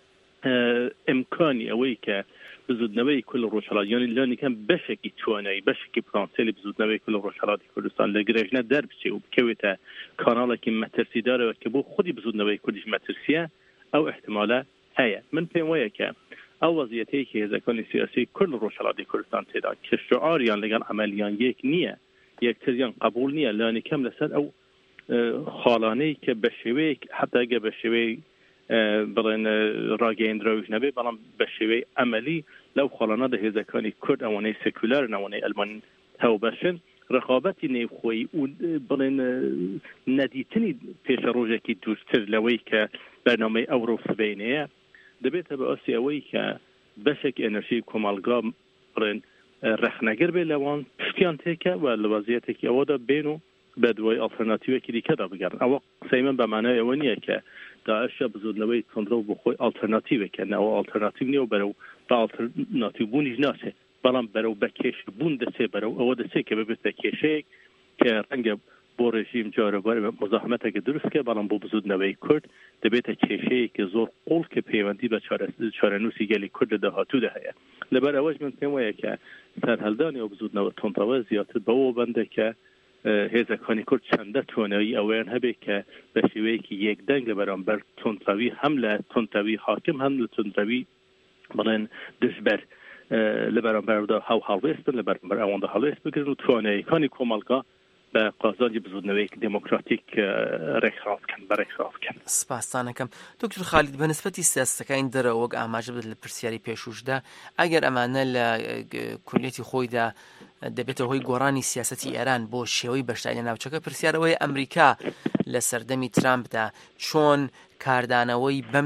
ئیمکانی ئەوەی کە بزوتنەوەی کل ڕۆژهەڵاتیانی لانیکەم بەشێکی توانایی بەشێکی پرانسێلی بزوتنەوەی کل ڕۆژهەڵاتی کوردستان لە گرێژنە دەربچێ و بکەوێتە کاناڵێکی مەترسیدارەوە کە بۆ خودی بزوتنەوەی کوردیش مەترسیە ئەو احتمالە هەیە من پێم وایە کە ئەو وەزیەتەیەکی هێزەکانی سیاسی کورد ڕۆژهەڵاتی کوردستان تێدا کە شعاریان لەگەڵ ئەمەلیان یەک نییە یەکتریان قبول نییە لانیکەم لەسەر ئەو خاڵانەی کە بە شێوەیەک حتا گە بە شێوەی بڵێن ڕاگەیەندراویش نەبێ بەڵام بە شێوەی ئەمەلی لەو خاڵانەدا هێزەکانی کورد ئەوانەی سێکولارن ئەوانەی ئەلمان هەوبەشن ڕقابەتی نێوخۆیی و بڵێن نەدیتنی پێشە ڕۆژێکی دوورتر لەوەی کە بەرنامەی ئەوڕۆ سبەینەیە دەبێتە بە ئەسی ئەوەی کە بەشێکی ئەنەرژی کۆمەڵگا بڵێن ڕەخنەگەر بێ لەوان پشتیان تێکە و لە وەزیەتێکی ئەوەدا بێن و بە دوای ئالتەرناتیوێکی دیکەدا بگەڕن ئەوە قسەی من بەمانای ئەوە نییە کە داعشە بزوتنەوەی کۆنتڕۆڵ بۆ خۆی ئالتەرناتیوێکە ناوە ئالتەرناتیو نییە و بەرەو بە ئالتەرناتیو بوونیش ناچێت بەڵام بەرەو بە کێشبوون دەچێ بەرەو ئەوە دەچێت کە ببێتە کێشەیەک کە ڕەنگە بۆ ڕێژیم جارەبار مزاحمەتێکە دروستکە بەڵام بۆ بزودنەوەی کورد دەبێتە کێشەیەکی زۆر قوڵ کە پەیوەندی بە چارەنووسی گەلی کورد لە داهاتوودا هەیە لەبەر ئەوەش من پێم وایە کە سەرهەڵدانی ئەو بزودنەوە تۆنتەوە زیاتر بەوە بەندە کە هێزەکانی کورد چەندە تۆنەوی ئەوەیان هەبێت کە بە شێوەیەکی یەکدەنگ لە بەرامبەر تۆنتەوی هەم لە تۆنتەوی حاکم هەم لە تۆنتەوی بڵێن دژبەر لە بەرامبەردا هاو هەڵوێستن لە بەرامبەر ئەوەندە هەڵوێست بگرن و تواناییەکانی کۆمەڵگا بە قازانجی بزودنەوەیەک دموکراتیک ڕێکخراوکەن بە ڕێکخراوکەن. سپاسانەکەم دکتۆر خالید بە نسبەتی سیاسەتەکانی دەرەوە وەک ئاماژە بدە لە پرسیاری پێشوشدا ئەگەر ئەمانە لە کولیەتی خۆیدا دەبێتە هۆی گۆڕانی سیاسەتی ئێران بۆ شێوەی بەشداری لە ناوچەکە پرسیارەوەی ئەمریکا لە سەردەمی ترامپدا چۆن کاردانەوەی بەم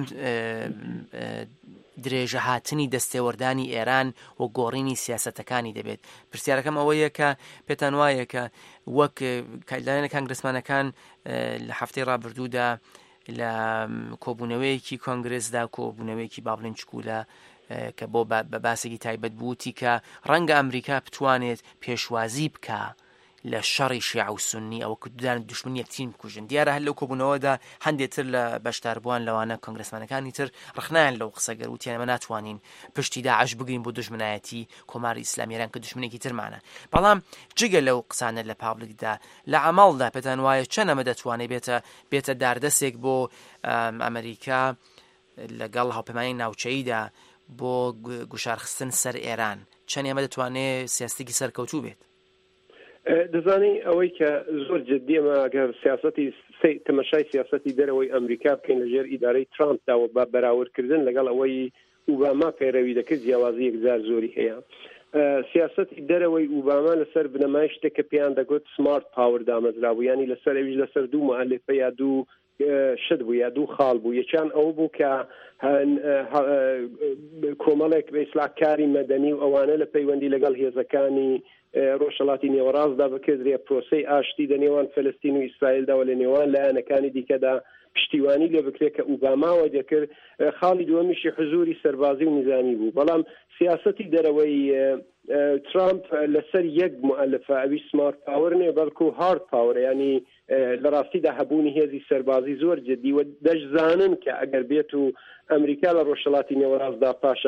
درێژە هاتنی دەستێوەردانی ئێران و گۆڕینی سیاسەتەکانی دەبێت. پرسیارەکەم ئەوەیە کە پێتان وایە کە وەک لایەنە کانگرسمانەکان لە هەفتەی ڕابردوودا لە کۆبوونەوەیەکی کۆنگرسدا کۆبوونەوەیەکی بابلین چکولە کە بۆ بە باسێکی تایبەت بووتی کە ڕەنگە ئەمریکا بتوانێت پێشوازی بکە لە شەڕی شیع و سونی ئەوە کردان دوشمنی یەکتین بکوژن. دیارە هەر لەو کۆبوونەوەدا هەندێکتر لە بەشداربووان لەوانە کۆنگرسمانەکانی تر ڕخنایان لەو قسەگەر وتیان ئەمە ناتوانین پشتی داعش بگرین بۆ دژمنایەتی کۆماری ئیسلامی ئێران کە دژمنێکی ترمانە. بەڵام جگە لەو قسانە لە پابلیکدا لە عەمەڵدا پێتان وایە چەند ئەمە دەتوانێت بێتە داردەسێک بۆ ئەمریکا لەگەڵ هاوپەیمانی ناوچەییدا بۆ گوشارخستن سەر ئێران چەند ئەمە دەتوانێت سیاستێکی سەرکەوتوو بێت؟ دەزانی ئەوەی کە زۆر جددیمە ئەگەر سیاسەتی تەمەشای سیاسەتی دەرەوەی ئەمریکا بکەین لەژێر ئیدارەی ترامپداوە بە بەراوردکردن لەگەڵ ئەوەی ئوباما پەیڕەوی دەکرد جیاوازی یەکجار زۆری هەیە. سیاسەتی دەرەوەی ئوباما لەسەر بنەمای شتێک کە پێیان دەگوت سمارت پاور دامەزرابوو، ینی لەسەر ئەویش لەسەر دوو مؤلفە یا دوو شت بوو یا دوو خاڵ بوو. یەکیان ئەو بوو کە کۆمەڵێک بە ئیسلاحکاری مەدەنی و ئەوانە لە پەیوەندی لەگەڵ هێزەکانی ڕۆژهەڵاتی نێوەڕاستدا بکردرێ پرۆسەی ئاشتی لە نێوان فەلەستین و ئیسرائیلداوە لە نێوان لایەنەکانی دیکەدا پشتیوانی لێ بکرێت کە ئوباماوە دەکرد. خاڵی دووەمیشی حزوری سەربازی و نظامی بوو. بەڵام سیاسەتی دەرەوەی ترامپ لەسەر یەک مؤلفە ئەوی سمارت پاور نێ بەڵکو هارد پاور، ینی لە ڕاستیدا هەبوونی هێزی سەربازی زۆر جددی و دەشزانن کە ئەگەر بێت و ئەمریکا لە ڕۆژهەڵاتی نێوەڕاستدا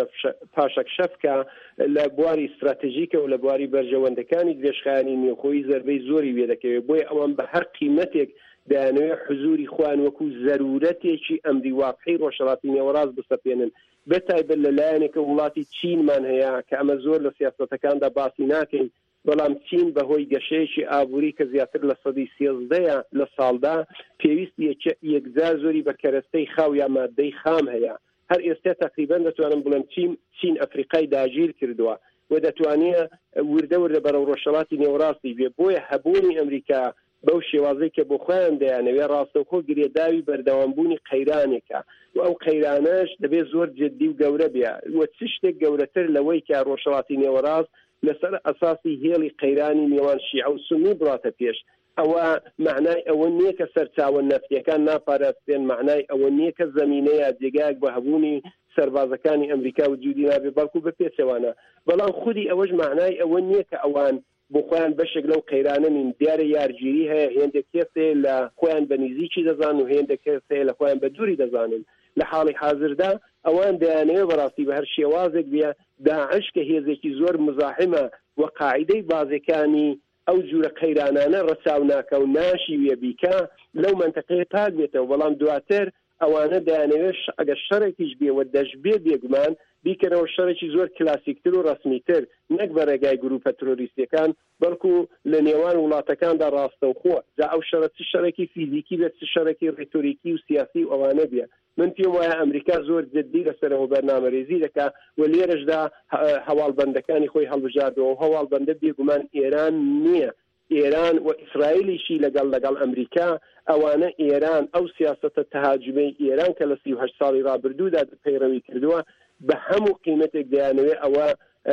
پاشەکشەفکە لە بواری استراتیژیکە و لە بواری بەرژەوەندەکانی درێژخایانی نێوخۆیی زەربەی زۆری وێ دەکەوێت. بۆیە ئەوان بە هەر قیمەتێک دەیانەوێت حزوری خوان وەکو زەرورەتێکی ئەمری واقعی ڕۆژهەڵاتی نێوەڕاست بسەپێنن. بەتایبەت لەلایەنێکە وڵاتی چینمان هەیە کە ئەمە زۆر لە سیاسەتەکاندا باسی ناکەین، بەڵام چین بەهۆی گەشەیەکی ئابووری کە زیاتر لە سەدی 13 لە ساڵدا پێویست یەکجار زۆری بە کەرەستەی خاو یا مادەی خام هەیە. هەر ئێستا تقریبا دەتوانم بڵێم چین ئەفریقای داگیر کردووە و دەتوانێت وردە بەرەو ڕۆژهەڵاتی نێوەڕاستی بێ. بۆیە هەبوونی ئەمریکا بەو شێوازەی کە بۆ خۆیان دەیانەوێت ڕاستەوخۆ گرێداوی بەردەوامبوونی قەیرانێکە و ئەو قەیرانەش دەبێت زۆر جددی و گەورە بێ و چ شتێک گەورەتر لەوەی کە ڕۆژهەڵاتی نێوەڕاست لەسەر ئەساسی هێڵی قەیرانی نێوان شیع و سونی بڕاتە پێش. ئەوە معنای ئەوە نییە کە سەرچاوە نەفتیەکان ناپاراستێن، معنای ئەوە نییە کە زەمینەیە جێگایەک بە هەبوونی سەربازەکانی ئەمریکا وجودی نابێ بەڵکو بە پێچەوانە. بەڵام خودی ئەوەش معنای ئەوە نییە کە ئەوان بۆ خۆیان بەشێک لەو قەیرانە نین. دیارە یارگیری هەیە، هێندێک کێسێ لە خۆیان بە نزیکی دەزان و هێندێک کێسێ لە خۆیان بە دووری دەزانن. لە حاڵی حاضردا ئەوان دەیانەوێت بەڕاستی بە هەر شێوازێک بێ داعش کە هێزێکی زۆر مزاحمە و قاعدەی بازەکانی ئەو جوورە قەیرانانە ڕەچاو ناکە و ناشی وێ بیکە لەو منتەقەیە پاک بێتەوە. بەڵام دواتر ئەوانە دەیانەوێت ئەگەر شەڕێکیش بێوە دەشبێ بێگومان بیکەنەوە شەڕێکی زۆر کلاسیکتر و ڕسمیتر، نەک بە ڕێگای گروپە تۆریستیەکان بەڵکو لە نێوان وڵاتەکاندا ڕاستەوخۆ. جا ئەو شەڕە چ شەڕێکی فیزیکی بێت چ شەڕێکی ڕێتۆریکی و سیاسی و ئەوانە بێ. من پێم وایە ئەمریکا زۆر جددی لەسەرەوە بەرنامەڕێزی دەکات و لێرەشدا هەواڵبەندەکانی خۆی هەڵبژاردەوە و هەواڵبەندە بێگومان ئێران نییە. ئێران و ئیسرائیلیشی لەگەڵ ئەمریکا ئەوانە ئێران ئەو سیاسەتە تەهاجمەی ئێران کە لە 38 ساڵی ڕابردوودا پەیڕەوی کردووە بە هەموو قیمەتێک دەیانەوێت ئەوە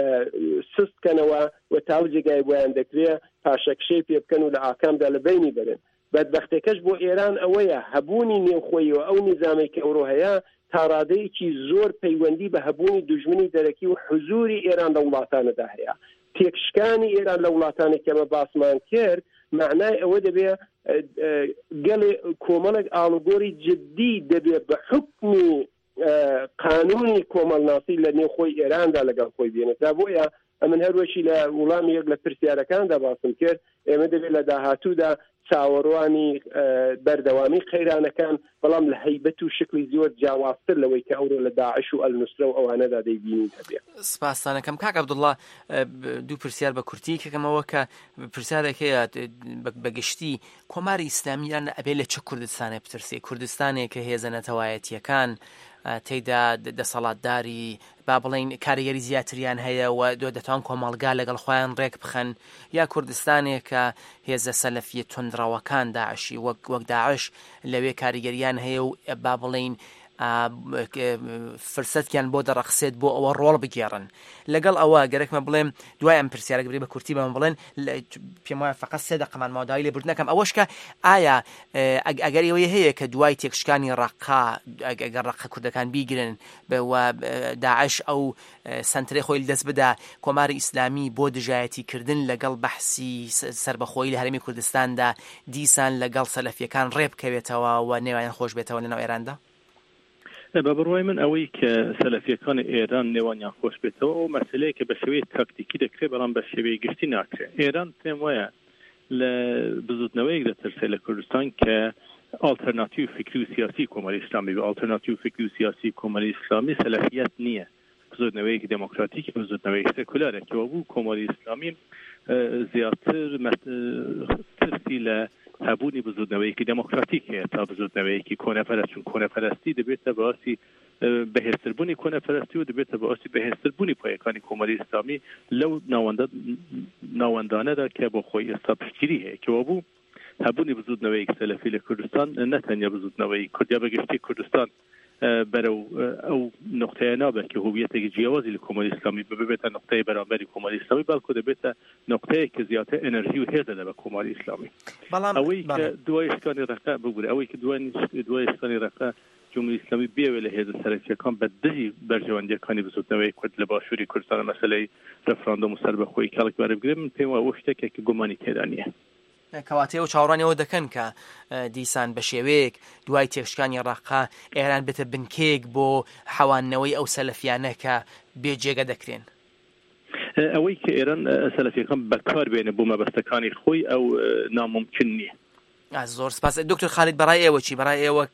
سستکەنەوە و تاو جێگای بۆیان دەکرێت پاشەکشەی پێ بکەن و لە ئاکامدا لە بینی برن. بەدبەختێکەش بۆ ئێران ئەوەیە هەبوونی نێوخۆیەوە ئەو نیزامێک کە ئەوڕۆ هەیە تاڕادەیەکی زۆر پەیوەندی بە هەبوونی دوژمنی دەرەکی و حزوری ئێران لە وڵاتانەدا هەیە. تێکشکانی ئێران لە وڵاتانی کەمە باسمان کرد معنای ئەوە دەبێت گەڵێ کۆمەڵێک ئاڵوگۆری جددی دەبێت بە حکمی قانونی کۆمەڵناسی لە نێو خۆی ئێراندا لەگەڵ خۆی بێنێتدا. بۆیە ئەمن هەروەشی لە وڵامی یەک لە پرسیارەکاندا باسم کرد ئێمە دەبێت لە داهاتوودا چاوەڕوانی بەردەوامی قەیرانەکان بەڵام لە هەیبەت و شکلی زۆر جیاوازتر لەوەی کە ئەوڕۆ لە داعش و ئەلنوسرە و ئەوانەدا دەیبینین هەبێت. سپاسانەکەم کاک عەبدوڵڵا، دوو پرسیار بە کورتی کەکەمەوە کە پرسیارێک هەیە بەگشتی کۆماری ئیسلامیان ئەبێ لە چه کوردستانێ بترسێ؟ کوردستانێک کە هێزە نەتەوایەتیەکان تێیدا دەسەڵاتداری با بڵین کاریگەری زیاتریان هەیە و دەتوان کۆمەڵگا لەگەڵ خۆیان ڕێک بخەن، یا کوردستانێک کە هێزە سەلەفیە تونندڕەوەکان داعشی وەک داعش لەوێ کاریگەریان هەیە و با بڵین فرسەتیان بۆ دەڕەخسێت بۆ ئەوە ڕۆڵ بگێڕن. لەگەڵ ئەوە گەرەکمە بڵێم دوای ئەم پرسیارە بێ بە کورتی بەمە بڵێن پێم وایە فەقەت 3 دقەمان ماداوای لێبوردنەکەم ئەوەش کە ئایا ئەگەر ئەوەیە هەیە کە دوای تێکشکانی ڕەقا ئەگەر ڕەقە کوردەکان بیگرن بەوە داعش ئەو سنترەی خۆی دەست بدا کۆماری ئیسلامی بۆ دژایەتیکردن لەگەڵ بەحسی سربەخۆیی لە هەرێمی کوردستاندا دیسان لەگەڵ سەلەفیەکان ڕێبکەوێتەوە و نێوانیان خۆش بێتەوە لەناو ئێراندا؟ بە بڕوای من ئەوەی کە سەلەفیەکان ئێران نێوانیان خۆش بێتەوە و مەسلەیە کە بە شێوەیە تاکتیکی دەکرێت بەڵام بە شێوەیە گشتی ناکرێت. ئێران پێم وایە لە بزوتنەوەیەک دەترسێت لە کوردستان کە ئالتەرناتیو فکری و سیاسی کۆمەڵی ئیسلامی بە ئالتەرناتیو فکری و سیاسی کۆمەڵی ئیسلامی سەلەفیەت نییە، بزوتنەوەیەکی دموکراتیک بزوتنەوەیەک سێکولارێکەوە بوو کۆمەڵی ئیسلامی زیاتر ترسی لە هەبوونی بزوتنەوەیەکی دموکراتیک هەیە تا بزوتنەوەیەکی کۆنەپەرست، چون کۆنەپەرستی دەبێتە باسی بەهێزتربوونی کۆنەپەرستی و دەبێتە باسی بەهێزتربوونی پایەکانی کۆمەڵی ئیسلامی لەو ناوەندانەدا کە بۆ خۆی ئێستا پشتگیری هەیە کەوە بوو هەبوونی بزوتنەوەیەکی سەلەفی لە کوردستان نەتەنیا بزوتنەوەی کوردیا بەگشتی کوردستان بەرەو ئەو نقطەیە نابێت کە هویەتێکی جیاوازی لە کۆمەڵی ئیسلامی ببێتە نقطەی بەرامبەری کۆمەڵی ئیسلامی، بەڵکو دەبێتە نقطەیە کە زیاتر ئەنەرژی و هێز دەدە بە کۆمەڵی ئیسلامی. ئەوەی کە دوای شکانی ڕەقا بگورێ، ئەوەی کە دوای شکانی ڕەقا جمهوری ئیسلامی بێوێ لە هێزە سەرەکیەکان بە دژی بەرژەوەندیەکانی بزوتنەوەی کورد لە باشووری کوردستان مەسەلەی ڕەفراندۆم و سەربەخۆیی کاڵک وارە بگرێ، من پێم وایە ئەوە شتێکێک گومانی تێدا نییە. کەواتەیە و چاوەڕانیەوە دەکەن کە دیسان بە شێوەیەک دوای تێکشکانی ڕەقا ئێران بێتە بنکێک بۆ حەوانەوەی ئەو سەلەفیانە کە بێجێگە دەکرێن. ئەوەی کە ئێران سەلەفیەکان بەکار بێنە بۆ مەبەستەکانی خۆی ئەو ناممکن نییە. زۆر سپاس. دکتۆر خالید بەڕای ئێوە چی؟ بەڕای ئێوە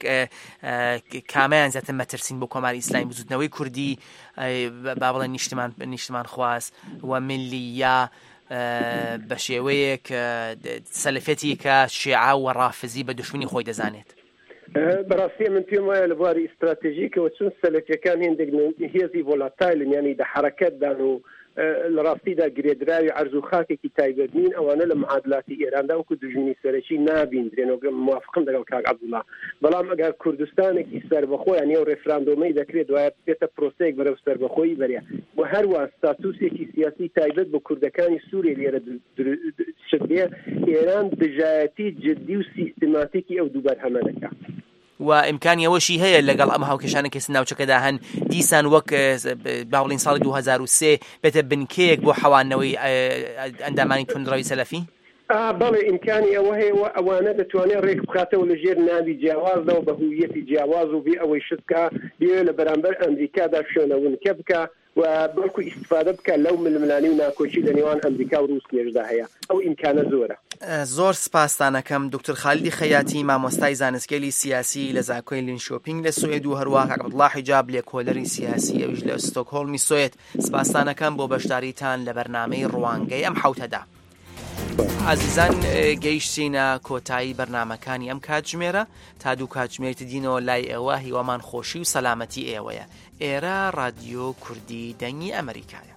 کامیان زیاتر مەترسین بۆ کۆماری ئیسلامی بزوتنەوەی کوردی با بڵێن نیشتمان خواست و ملی یا بە شێوەیەک سەلەفێتی کە شیعە و ڕافزی بە دشمنی خۆی دەزانێت؟ بەڕاستی من پێم وایە لە بواری ئیستراتێژیکەوە چون سەلەفیەکان هێندێک هێزی ڤۆلاتایلن، یعنی دە حەرەکەتدان و لە ڕاستیدا گرێدراوی عەرز و خاکێکی تایبەت نین، ئەوانە لە معادلاتی ئێراندا وەکو دژمنی سەرەکی نابیندرێنەوە. موافقم لەگەڵ کاک عەبدوڵڵا، بەڵام ئەگەر کوردستانێکی سەربەخۆی یعنی ئەو ڕێفراندۆمەی دەکرێت دوایە بێتە پرۆسەیەک بەرەو سەربەخۆیی بەرێ و هەروە ستاتوسێکی سیاسی تایبەت بە کوردەکانی سووریا لێرە شبێ، ئێران دژایەتی جددی و سیستماتیکی ئەو دوو بەرهەمە دەکات و ئیمکانی ئەوەشی هەیە لەگەڵ ئەم هاوکێشانە کەس ناوچەکەدا هەن دیسان وەک باوڵین ساڵی 2003 بێتە بنکەیەک بۆ حەوانەوەی ئەندامانی توندڕەوی سەلەفی؟ بەڵێ ئیمکانی ئەوە هەیە و ئەوانە دەتوانێت ڕێک بخاتەوە لە ژێر ناوی جیاوازەوە بە هویەتی جیاواز و بێ ئەوەی شتکە بێ لە بەرامبەر ئەمریکادا شوێنەونکە بکە و بەڵکو ئیستفادە بکە لەو ململانی و ناکۆچی لە نێوان ئەمریکا و رووسیەشدا هەیە. ئەو ئیمکانە زۆرە. زۆر سپاسدانەکەم دکتۆر خالیدی خەیاتی، مامۆستای زانستگەلی سیاسی لە زانکۆی لینشۆپینگ لە سوێد و هەروەها کاک عەبدوڵڵا حیجاب لێکۆلەری سیاسی ئەویش لە ستۆکهۆڵمی سوێد. سپاسدانەکەم بۆ بەشداریتان لە بەرنامەی ڕوانگەی ئەم حوتەدا. عزیزان گەیشتینە کۆتایی بەرنامەکانی ئەم کاتژمێرە، تا دوو کاتژمێرتی دینەوە لای ئێوە، هیوامان خۆشی و سەلامەتی ئێوەیە. ئێرە رادیۆ کوردی دەنگی ئەمریکایە.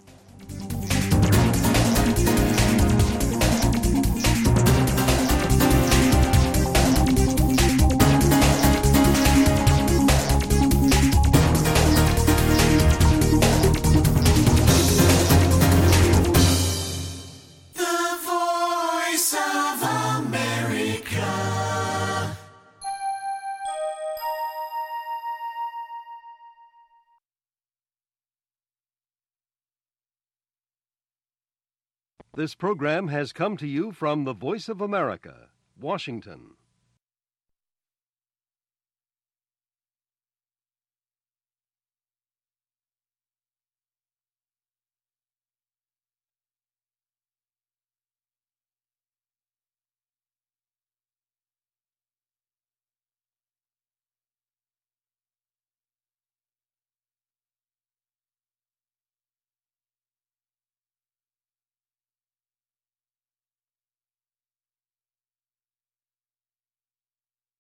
This program has come to you from the Voice of America, Washington.